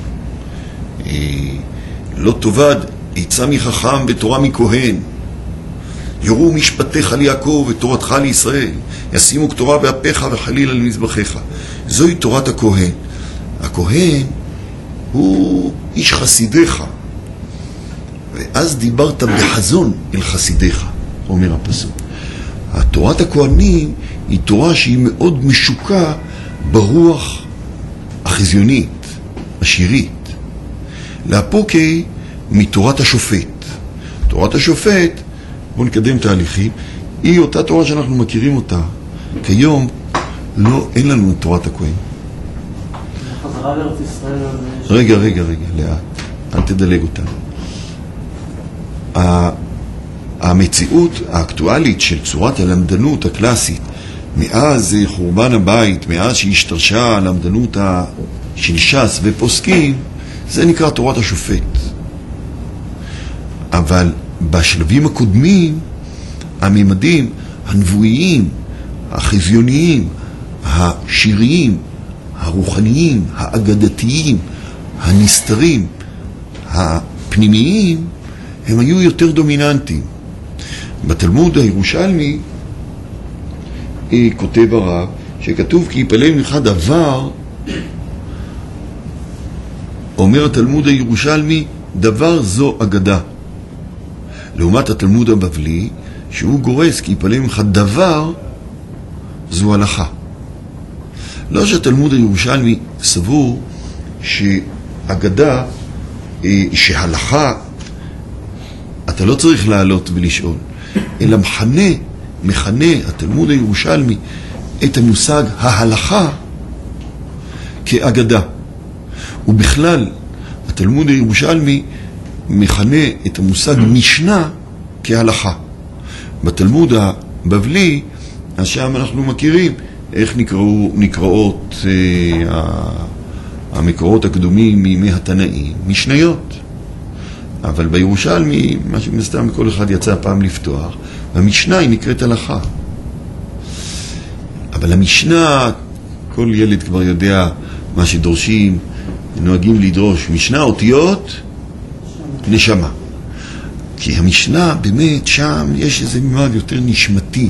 לא תאבד עצה מחכם ותורה מכהן. יורו משפטיך ליעקב ותורתך לישראל, ישימו כתורה באפיך וחליל על מזבחיך. זוהי תורת הכהן. הכהן הוא איש חסידיך, ואז דיברת בחזון אל חסידיך, אומר הפסוק. התורת הכהנים היא תורה שהיא מאוד משוקה ברוח החזיונית, השירית. לאפוקי מתורת השופט. תורת השופט, בואו נקדם תהליכים, היא אותה תורה שאנחנו מכירים אותה. כיום לא, אין לנו תורת הכהן. חזרה לארץ ישראל. רגע, רגע, רגע, לאט. אל תדלג אותנו. המציאות האקטואלית של צורת הלמדנות הקלאסית, מאז חורבן הבית, מאז שהשתרשה הלמדנות של ש"ס ופוסקים, זה נקרא תורת השופט. אבל בשלבים הקודמים, הממדים הנבואיים, החזיוניים, השיריים, הרוחניים, האגדתיים, הנסתרים, הפנימיים, הם היו יותר דומיננטיים. בתלמוד הירושלמי כותב הרב שכתוב כי יפלא ממך דבר, אומר התלמוד הירושלמי, דבר זו אגדה. לעומת התלמוד הבבלי, שהוא גורס כי יפלא ממך דבר, זו הלכה. לא שהתלמוד הירושלמי סבור שאגדה, שהלכה, אתה לא צריך לעלות ולשאול, אלא מחנה, מחנה התלמוד הירושלמי את המושג ההלכה כאגדה. ובכלל, התלמוד הירושלמי מכנה את המושג משנה כהלכה. בתלמוד הבבלי, אז שם אנחנו מכירים איך נקראו, נקראות אה, המקורות הקדומים מימי התנאים, משניות. אבל בירושלמי, מה שמסתם כל אחד יצא פעם לפתוח, המשנה היא נקראת הלכה. אבל המשנה, כל ילד כבר יודע מה שדורשים, נוהגים לדרוש, משנה אותיות, נשמה. כי המשנה באמת שם יש איזה ממד יותר נשמתי.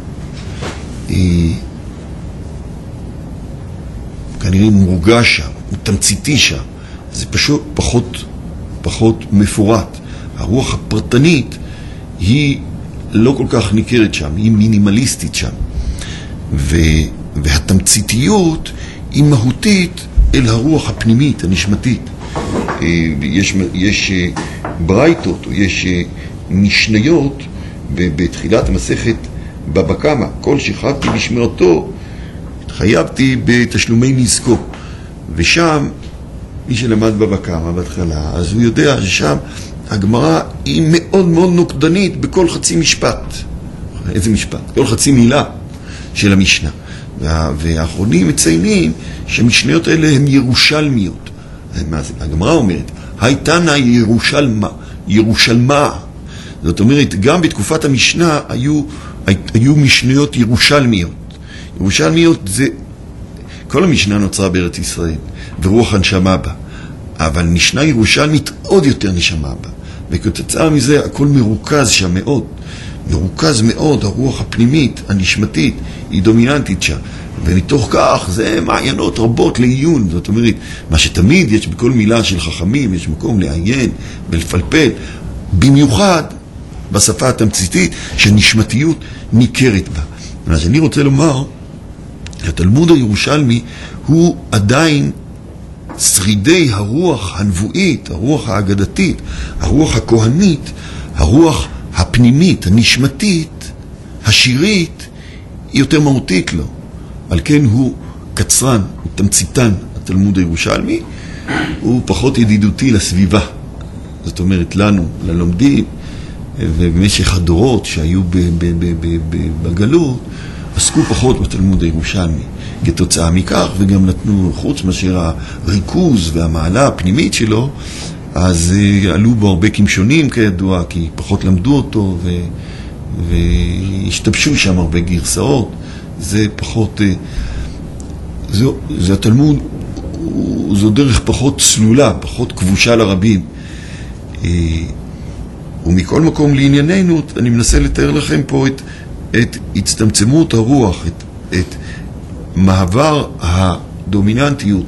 כנראה מורגש שם, הוא תמציתי שם. זה פשוט פחות, פחות מפורט. הרוח הפרטנית היא לא כל כך ניכרת שם, היא מינימליסטית שם. ו, והתמציתיות היא מהותית אל הרוח הפנימית, הנשמתית. יש, יש ברייתות, או יש משניות בתחילת המסכת בבא קמא. כל שחטתי לשמירתו, התחייבתי בתשלומי נזקו. ושם, מי שלמד בבא קמא בהתחלה, אז הוא יודע ששם הגמרא היא מאוד מאוד נוקדנית בכל חצי משפט. איזה משפט? כל חצי מילה של המשנה. וה, והאחרונים מציינים שהמשניות האלה הן ירושלמיות. מה זה? הגמרא אומרת, הייתנה ירושלמה, ירושלמה. זאת אומרת, גם בתקופת המשנה היו, היו משניות ירושלמיות. ירושלמיות זה, כל המשנה נוצרה בארץ ישראל, ורוח הנשמה בה. אבל משנה ירושלמית עוד יותר נשמה בה. וכתוצאה מזה הכל מרוכז שם מאוד. מרוכז מאוד, הרוח הפנימית, הנשמתית, היא דומיננטית שם. ומתוך כך זה מעיינות רבות לעיון. זאת אומרת, מה שתמיד יש בכל מילה של חכמים, יש מקום לעיין ולפלפל, במיוחד בשפה התמציתית שנשמתיות ניכרת בה. אז אני רוצה לומר, התלמוד הירושלמי הוא עדיין שרידי הרוח הנבואית, הרוח האגדתית, הרוח הכהנית, הרוח הפנימית, הנשמתית, השירית, היא יותר מהותית לו. על כן הוא קצרן, הוא תמציתן, התלמוד הירושלמי, הוא פחות ידידותי לסביבה. זאת אומרת, לנו, ללומדים, ובמשך הדורות שהיו בגלות, עסקו פחות בתלמוד הירושלמי. כתוצאה מכך, וגם נתנו חוץ מאשר הריכוז והמעלה הפנימית שלו, אז עלו בו הרבה כמשונים כידוע, כי פחות למדו אותו, ו... והשתבשו שם הרבה גרסאות. זה פחות, זה, זה התלמוד, זו דרך פחות צלולה, פחות כבושה לרבים. ומכל מקום לענייננו, אני מנסה לתאר לכם פה את, את הצטמצמות הרוח, את, את מעבר הדומיננטיות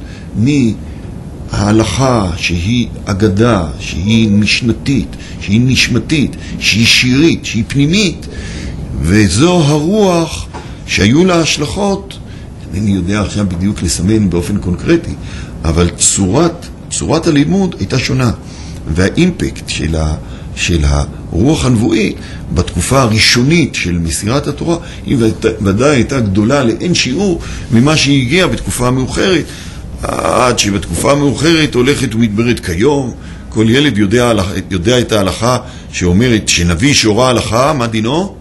מההלכה שהיא אגדה, שהיא משנתית, שהיא נשמתית, שהיא שירית, שהיא פנימית, וזו הרוח שהיו לה השלכות, אני יודע עכשיו בדיוק לסמן באופן קונקרטי, אבל צורת, צורת הלימוד הייתה שונה, והאימפקט של, ה, של הרוח הנבואית בתקופה הראשונית של מסירת התורה, היא ודאי הייתה גדולה לאין שיעור ממה שהגיע בתקופה המאוחרת, עד שבתקופה המאוחרת הולכת ומתברת כיום. כל ילד יודע, יודע את ההלכה שאומרת שנביא שהורה הלכה, מה דינו?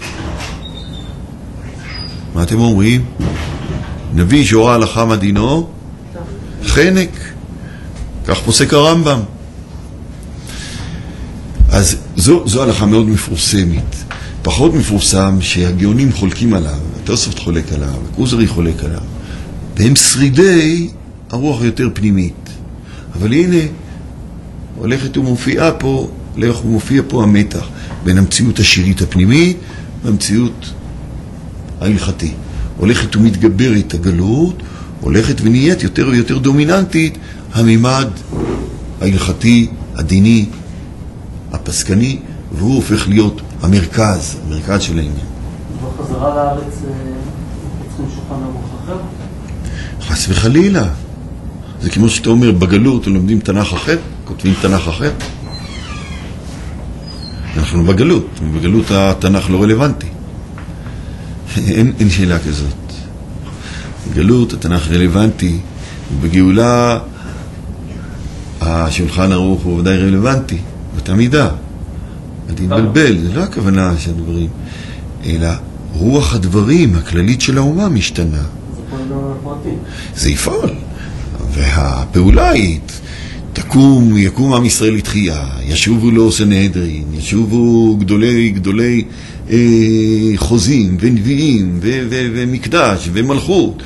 מה אתם אומרים? נביא שהורה הלכה, מה דינו? חנק. כך פוסק הרמב"ם. אז זו, זו הלכה מאוד מפורסמת. פחות מפורסם שהגאונים חולקים עליו, התוספות חולק עליו, הכוזרי חולק עליו, והם שרידי הרוח יותר פנימית. אבל הנה, הולכת ומופיעה פה, הולך ומופיע פה המתח בין המציאות השירית הפנימית והמציאות ההלכתית. הולכת ומתגברת הגלות, הולכת ונהיית יותר ויותר דומיננטית הממד ההלכתי, הדיני, הפסקני, והוא הופך להיות המרכז, המרכז של העניין. בחזרה לארץ צריכים שולחן ערוך אחר? חס וחלילה. זה כמו שאתה אומר, בגלות לומדים תנ"ך אחר, כותבים תנ"ך אחר. אנחנו בגלות, בגלות התנ"ך לא רלוונטי. אין, אין שאלה כזאת. בגלות התנ"ך רלוונטי, ובגאולה השולחן ערוך הוא ודאי רלוונטי, באותה מידה. אל תתבלבל, זה לא הכוונה של הדברים, אלא רוח הדברים הכללית של האומה משתנה. זה פה לא פרטי. זה יפעל. והפעולה היא, תקום, יקום עם ישראל לתחייה, ישובו לו סנהדרין, ישובו גדולי, גדולי אה, חוזים ונביאים ו- ו- ומקדש ומלכות,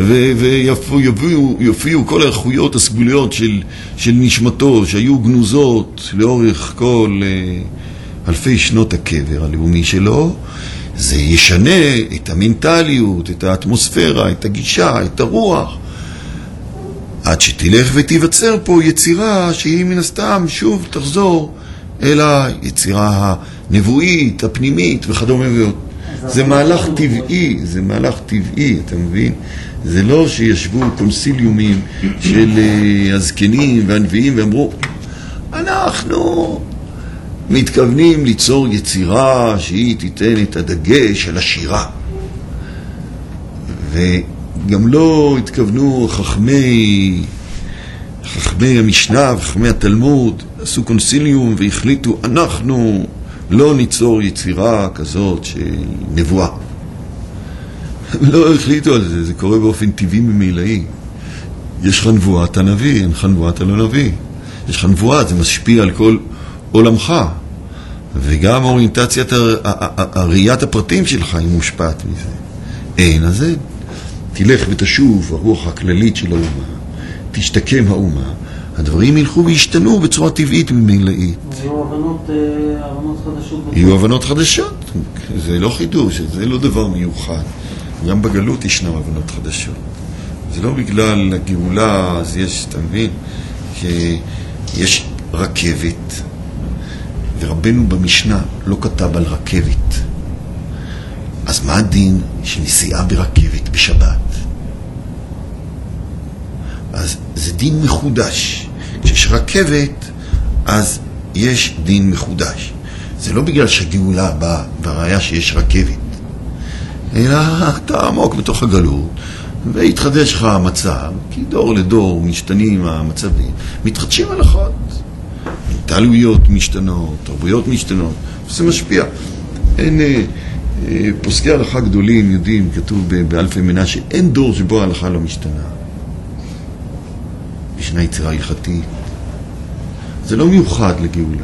ויופיעו כל האיכויות הסגוליות של, של נשמתו, שהיו גנוזות לאורך כל אה, אלפי שנות הקבר הלאומי שלו. זה ישנה את המנטליות, את האטמוספירה, את הגישה, את הרוח, עד שתלך ותיווצר פה יצירה שהיא מן הסתם שוב תחזור אל היצירה הנבואית, הפנימית וכדומה. זה מהלך טבעי, זה מהלך טבעי, אתה מבין? זה לא שישבו קונסיליומים של הזקנים והנביאים ואמרו, אנחנו מתכוונים ליצור יצירה שהיא תיתן את הדגש על השירה. ו... גם לא התכוונו חכמי, חכמי המשנה וחכמי התלמוד, עשו קונסיליום והחליטו, אנחנו לא ניצור יצירה כזאת של נבואה. לא החליטו על זה, זה קורה באופן טבעי ממילאי. יש לך נבואה, אתה נביא, אין לך נבואה, אתה לא נביא. יש לך נבואה, זה משפיע על כל עולמך. וגם אוריינטציית הראיית הפרטים שלך היא מושפעת מזה. אין, אז אין. תלך ותשוב הרוח הכללית של האומה, תשתקם האומה, הדברים ילכו וישתנו בצורה טבעית ממילאית. יהיו הבנות, הבנות חדשות. יהיו הבנות חדשות, זה לא חידוש, זה לא דבר מיוחד. גם בגלות ישנם הבנות חדשות. זה לא בגלל הגאולה, אז יש, אתה מבין, שיש רכבת, ורבנו במשנה לא כתב על רכבת. אז מה הדין של נסיעה ברכבת בשבת? אז זה דין מחודש. כשיש רכבת, אז יש דין מחודש. זה לא בגלל שהגאולה באה בראיה שיש רכבת, אלא אתה עמוק בתוך הגלות, והתחדש לך המצב, כי דור לדור משתנים המצבים, מתחדשים הלכות, תעלויות משתנות, תרבויות משתנות, וזה משפיע. אין, אה, אה, פוסקי הלכה גדולים יודעים, כתוב באלפי מנשה, אין דור שבו ההלכה לא משתנה. ישנה יצירה הלכתית. זה לא מיוחד לגאולה.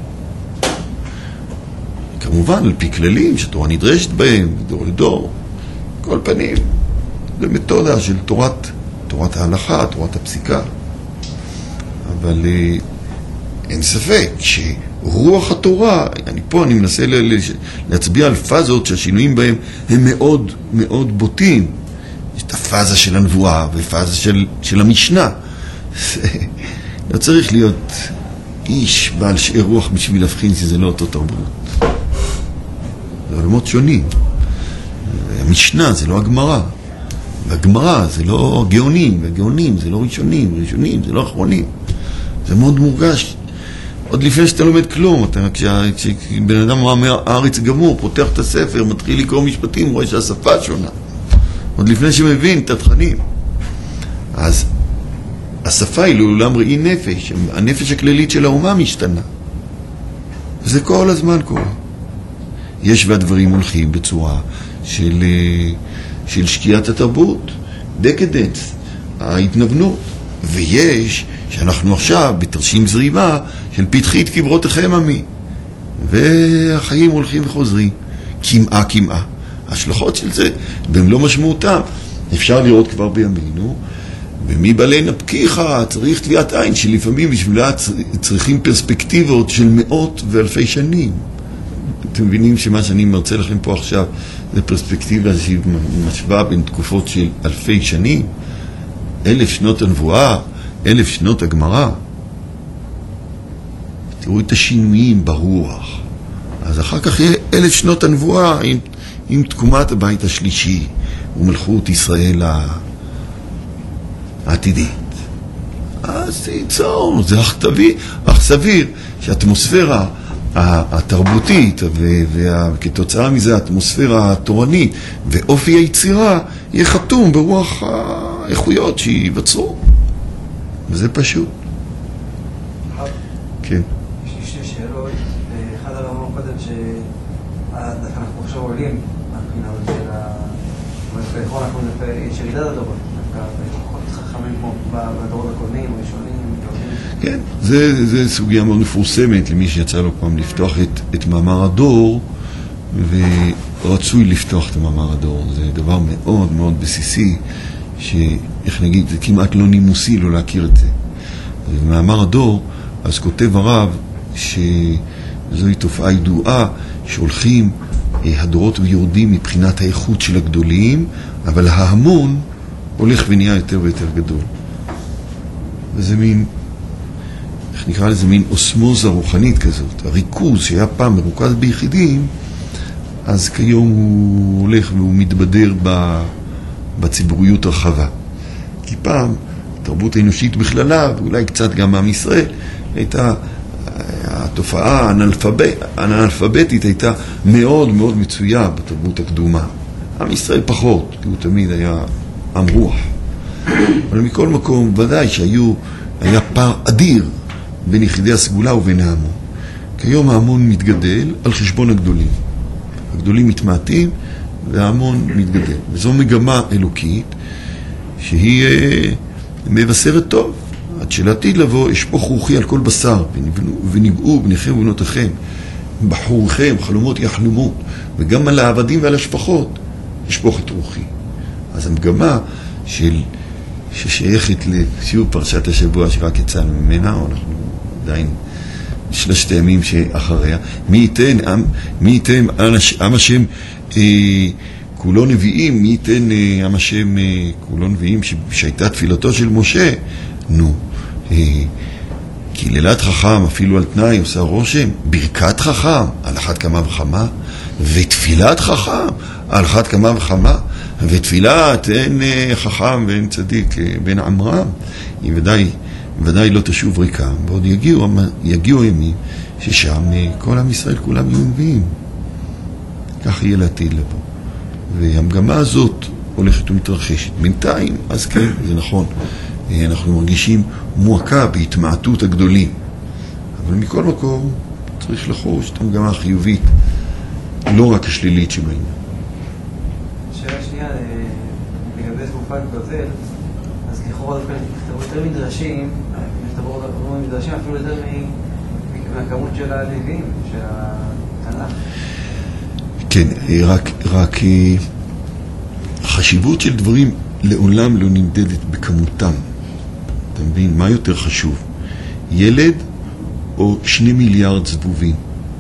כמובן, על פי כללים שתורה נדרשת בהם, דור לדור, כל פנים, זה מתודה של תורת, תורת ההלכה, תורת הפסיקה. אבל אה, אין ספק שרוח התורה, אני פה אני מנסה להצביע על פאזות שהשינויים בהם הם מאוד מאוד בוטים. יש את הפאזה של הנבואה ופאזה של, של המשנה. לא צריך להיות איש בעל שאר רוח בשביל להבחין שזה לא אותו תרבות. זה עולמות שונים. המשנה זה לא הגמרא, והגמרא זה לא גאונים, והגאונים זה לא ראשונים, ראשונים זה לא אחרונים. זה מאוד מורגש. עוד לפני שאתה לומד כלום, אתה, כשבן אדם אומר הארץ גמור, פותח את הספר, מתחיל לקרוא משפטים, רואה שהשפה שונה. עוד לפני שמבין את התכנים. אז השפה היא לעולם ראי נפש, הנפש הכללית של האומה משתנה. זה כל הזמן קורה. יש והדברים הולכים בצורה של, של שקיעת התרבות, דקדנס, ההתנוונות. ויש שאנחנו עכשיו בתרשים זרימה של פתחית קברותיכם עמי, והחיים הולכים וחוזרים כמעה כמעה. ההשלכות של זה במלוא משמעותם אפשר לראות כבר בימינו. ומי בלי נפקיך צריך תביעת עין שלפעמים בשבילה צריכים פרספקטיבות של מאות ואלפי שנים. אתם מבינים שמה שאני מרצה לכם פה עכשיו זה פרספקטיבה שהיא משווה בין תקופות של אלפי שנים, אלף שנות הנבואה, אלף שנות הגמרא. תראו את השינויים ברוח. אז אחר כך יהיה אלף שנות הנבואה עם, עם תקומת הבית השלישי ומלכות ישראל העתידית. אז תיצור, זה אך טבעי, אך סביר שהאטמוספירה התרבותית וכתוצאה מזה האטמוספירה התורנית ואופי היצירה יהיה חתום ברוח האיכויות שיווצרו. וזה פשוט. כן. יש לי שתי שאלות. אחד הרמון קודם שאנחנו עכשיו עולים מהבחינה הזאת של ה... אנחנו יש ירידת הדורות. חכמים פה בדורות הקודמים, ראשונים, כן, זה, זה סוגיה מאוד מפורסמת למי שיצא לו פעם לפתוח את, את מאמר הדור, ורצוי לפתוח את מאמר הדור. זה דבר מאוד מאוד בסיסי, שאיך נגיד, זה כמעט לא נימוסי לא להכיר את זה. במאמר הדור, אז כותב הרב שזוהי תופעה ידועה, שהולכים הדורות ויורדים מבחינת האיכות של הגדולים, אבל ההמון הולך ונהיה יותר ויותר גדול. וזה מין, איך נקרא לזה, מין אוסמוזה רוחנית כזאת. הריכוז שהיה פעם מרוכז ביחידים, אז כיום הוא הולך והוא מתבדר בציבוריות רחבה. כי פעם, התרבות האנושית בכללה, ואולי קצת גם עם ישראל, הייתה, התופעה האנאלפביתית הייתה מאוד מאוד מצויה בתרבות הקדומה. עם ישראל פחות, כי הוא תמיד היה עם רוח. אבל מכל מקום, ודאי שהיו, היה פער אדיר בין יחידי הסגולה ובין ההמון. כיום ההמון מתגדל על חשבון הגדולים. הגדולים מתמעטים וההמון מתגדל. וזו מגמה אלוקית שהיא אה, מבשרת טוב. עד שלעתיד לבוא, אשפוך רוחי על כל בשר, ונבעו בניכם ובנותיכם, בחורכם, חלומות יחלומות, וגם על העבדים ועל השפחות, אשפוך את רוחי. אז המגמה של, ששייכת לשיעור פרשת השבוע שרק יצאנו ממנה, או אנחנו עדיין שלושת הימים שאחריה, מי ייתן, מי ייתן, עם השם אה, כולו נביאים, מי ייתן אה, עם השם אה, כולו נביאים, שהייתה תפילתו של משה, נו, אה, קללת חכם אפילו על תנאי עושה רושם, ברכת חכם על אחת כמה וכמה, ותפילת חכם על אחת כמה וכמה, ותפילת אין חכם ואין צדיק בן עמרם, היא ודאי, ודאי לא תשוב ריקה, ועוד יגיעו, יגיעו ימים ששם כל עם ישראל כולם יהיו נביאים. כך יהיה לעתיד לבוא. והמגמה הזאת הולכת ומתרחשת. בינתיים, אז כן, זה נכון, אנחנו מרגישים מועקה בהתמעטות הגדולים. אבל מכל מקום צריך לחוש את המגמה החיובית, לא רק השלילית שבעניין. שאלה שנייה, לגבי תקופת בבל, אז לכאורה דווקא נכתבו יותר מדרשים, נכתבו הרבה מדרשים אפילו יותר מהכמות של הלווים, של התנ"ך. כן, רק, רק החשיבות של דברים לעולם לא נמדדת בכמותם. אתה מבין? מה יותר חשוב? ילד או שני מיליארד זבובים?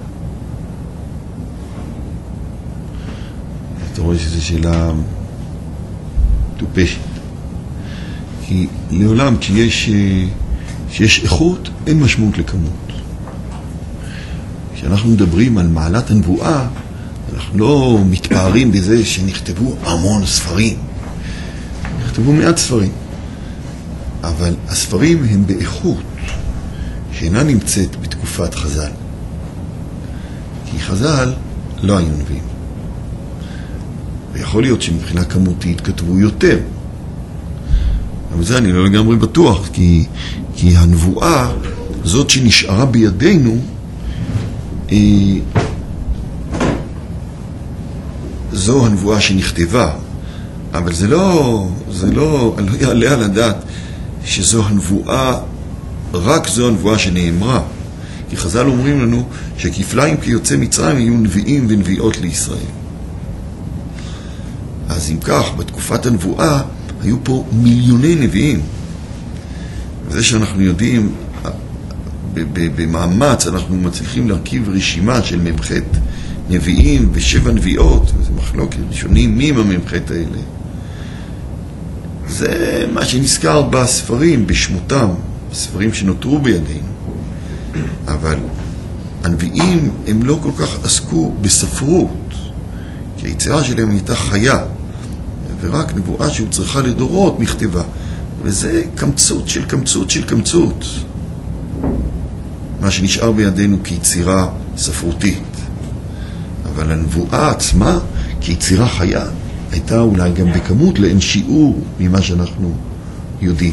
אתה רואה שזו שאלה טופשת. כי לעולם כשיש, כשיש איכות, אין משמעות לכמות. כשאנחנו מדברים על מעלת הנבואה, אנחנו לא מתפארים בזה שנכתבו המון ספרים. נכתבו מעט ספרים. אבל הספרים הם באיכות שאינה נמצאת בתקופת חז"ל. כי חז"ל לא היו נביאים. ויכול להיות שמבחינה כמותית כתבו יותר. אבל זה אני לא לגמרי בטוח, כי, כי הנבואה, זאת שנשארה בידינו, היא, זו הנבואה שנכתבה. אבל זה לא, זה לא, לא יעלה על הדעת שזו הנבואה, רק זו הנבואה שנאמרה. כי חז"ל אומרים לנו שכפליים כיוצא מצרים יהיו נביאים ונביאות לישראל. אז אם כך, בתקופת הנבואה היו פה מיליוני נביאים. וזה שאנחנו יודעים, במאמץ אנחנו מצליחים להרכיב רשימה של ממחת נביאים ושבע נביאות, וזה מחלוקת ראשונים מי הממחת האלה. זה מה שנזכר בספרים, בשמותם, בספרים שנותרו בידינו. אבל הנביאים הם לא כל כך עסקו בספרות, כי היצירה שלהם הייתה חיה, ורק נבואה שהוא צריכה לדורות מכתבה. וזה קמצות של קמצות של קמצות. מה שנשאר בידינו כיצירה ספרותית. אבל הנבואה עצמה, כיצירה חיה, הייתה אולי גם בכמות לאין שיעור ממה שאנחנו יודעים.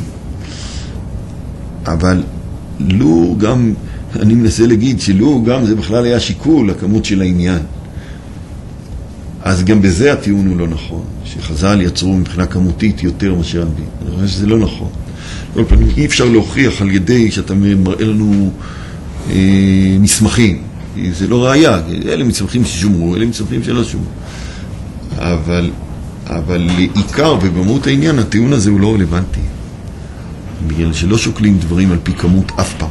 אבל לו גם, אני מנסה להגיד שלו גם זה בכלל היה שיקול לכמות של העניין. אז גם בזה הטיעון הוא לא נכון, שחז"ל יצרו מבחינה כמותית יותר מאשר הנביאים. אני חושב שזה לא נכון. כל פעמים אי אפשר להוכיח על ידי שאתה מראה לנו אה, מסמכים. זה לא ראייה, אלה מסמכים ששומרו, אלה מסמכים שלא שומרו. אבל, אבל לעיקר ובמהות העניין הטיעון הזה הוא לא רלוונטי. בגלל שלא שוקלים דברים על פי כמות אף פעם.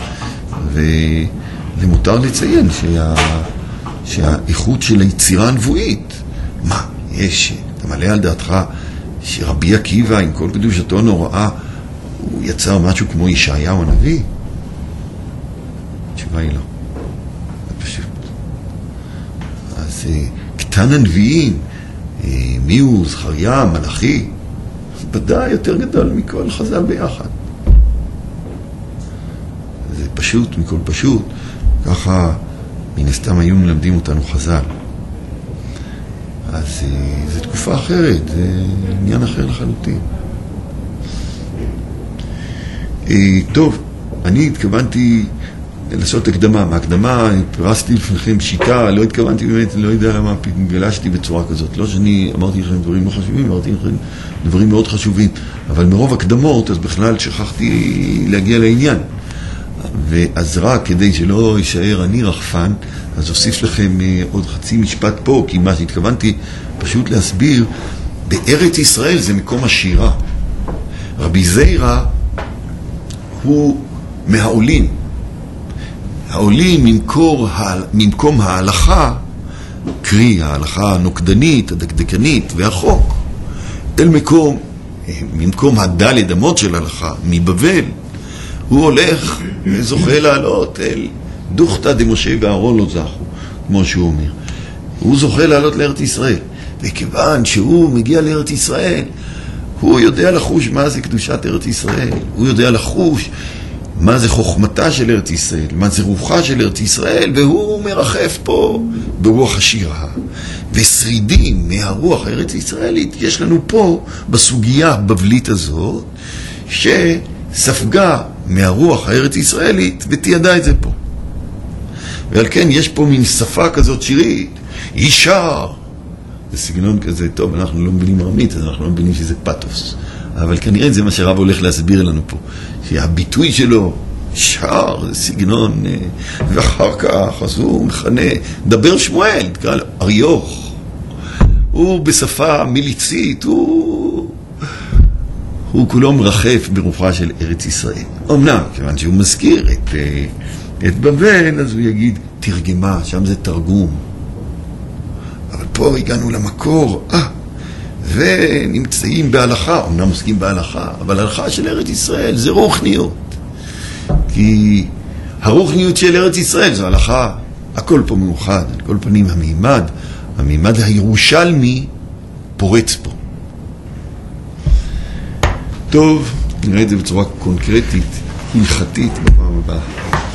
ולמותר לציין שה... שהאיכות של היצירה הנבואית, מה, יש, אתה מלא על דעתך שרבי עקיבא עם כל קדושתו נוראה הוא יצר משהו כמו ישעיהו הנביא? התשובה היא לא. זה פשוט. אז קטן הנביאים, מי הוא? זכריה, מלאכי, ודאי יותר גדול מכל חז"ל ביחד. זה פשוט, מכל פשוט. ככה מן הסתם היו מלמדים אותנו חז"ל. אז זו תקופה אחרת, זה עניין אחר לחלוטין. טוב, אני התכוונתי לעשות הקדמה. מהקדמה פרסתי לפניכם שיטה, לא התכוונתי באמת, לא יודע למה גלשתי בצורה כזאת. לא שאני אמרתי לכם דברים לא חשובים, אמרתי לכם דברים מאוד חשובים. אבל מרוב הקדמות, אז בכלל שכחתי להגיע לעניין. ואז רק כדי שלא יישאר אני רחפן, אז אוסיף לכם עוד חצי משפט פה, כי מה שהתכוונתי פשוט להסביר, בארץ ישראל זה מקום השירה. רבי זיירא הוא מהעולים. העולים ממקור, ממקום ההלכה, קרי ההלכה הנוקדנית, הדקדקנית והחוק, אל מקום, ממקום הדלת אמות של ההלכה, מבבל. הוא הולך וזוכה לעלות אל דוכתא דמשה ואהרון לא זכו, כמו שהוא אומר. הוא זוכה לעלות לארץ ישראל. וכיוון שהוא מגיע לארץ ישראל, הוא יודע לחוש מה זה קדושת ארץ ישראל, הוא יודע לחוש מה זה חוכמתה של ארץ ישראל, מה זה רוחה של ארץ ישראל, והוא מרחף פה ברוח השירה. ושרידים מהרוח הארץ ישראלית יש לנו פה בסוגיה הבבלית הזאת, שספגה מהרוח הארץ ישראלית ותיעדה את זה פה. ועל כן יש פה מין שפה כזאת שירית, ישר. זה סגנון כזה, טוב, אנחנו לא מבינים ארמית, אז אנחנו לא מבינים שזה פתוס. אבל כנראה זה מה שהרב הולך להסביר לנו פה. שהביטוי שלו, שר, זה סגנון, ואחר כך, אז הוא מכנה, דבר שמואל, תקרא לו, אריוך. הוא בשפה מיליצית, הוא... הוא כולו מרחף ברוחה של ארץ ישראל. אמנם, כיוון שהוא מזכיר את, את בבל, אז הוא יגיד, תרגמה, שם זה תרגום. אבל פה הגענו למקור, אה, ונמצאים בהלכה, אמנם עוסקים בהלכה, אבל ההלכה של ארץ ישראל זה רוחניות. כי הרוחניות של ארץ ישראל זו הלכה, הכל פה מאוחד, על כל פנים המימד, המימד הירושלמי פורץ פה. טוב, נראה את זה בצורה קונקרטית, הלכתית בפעם הבאה.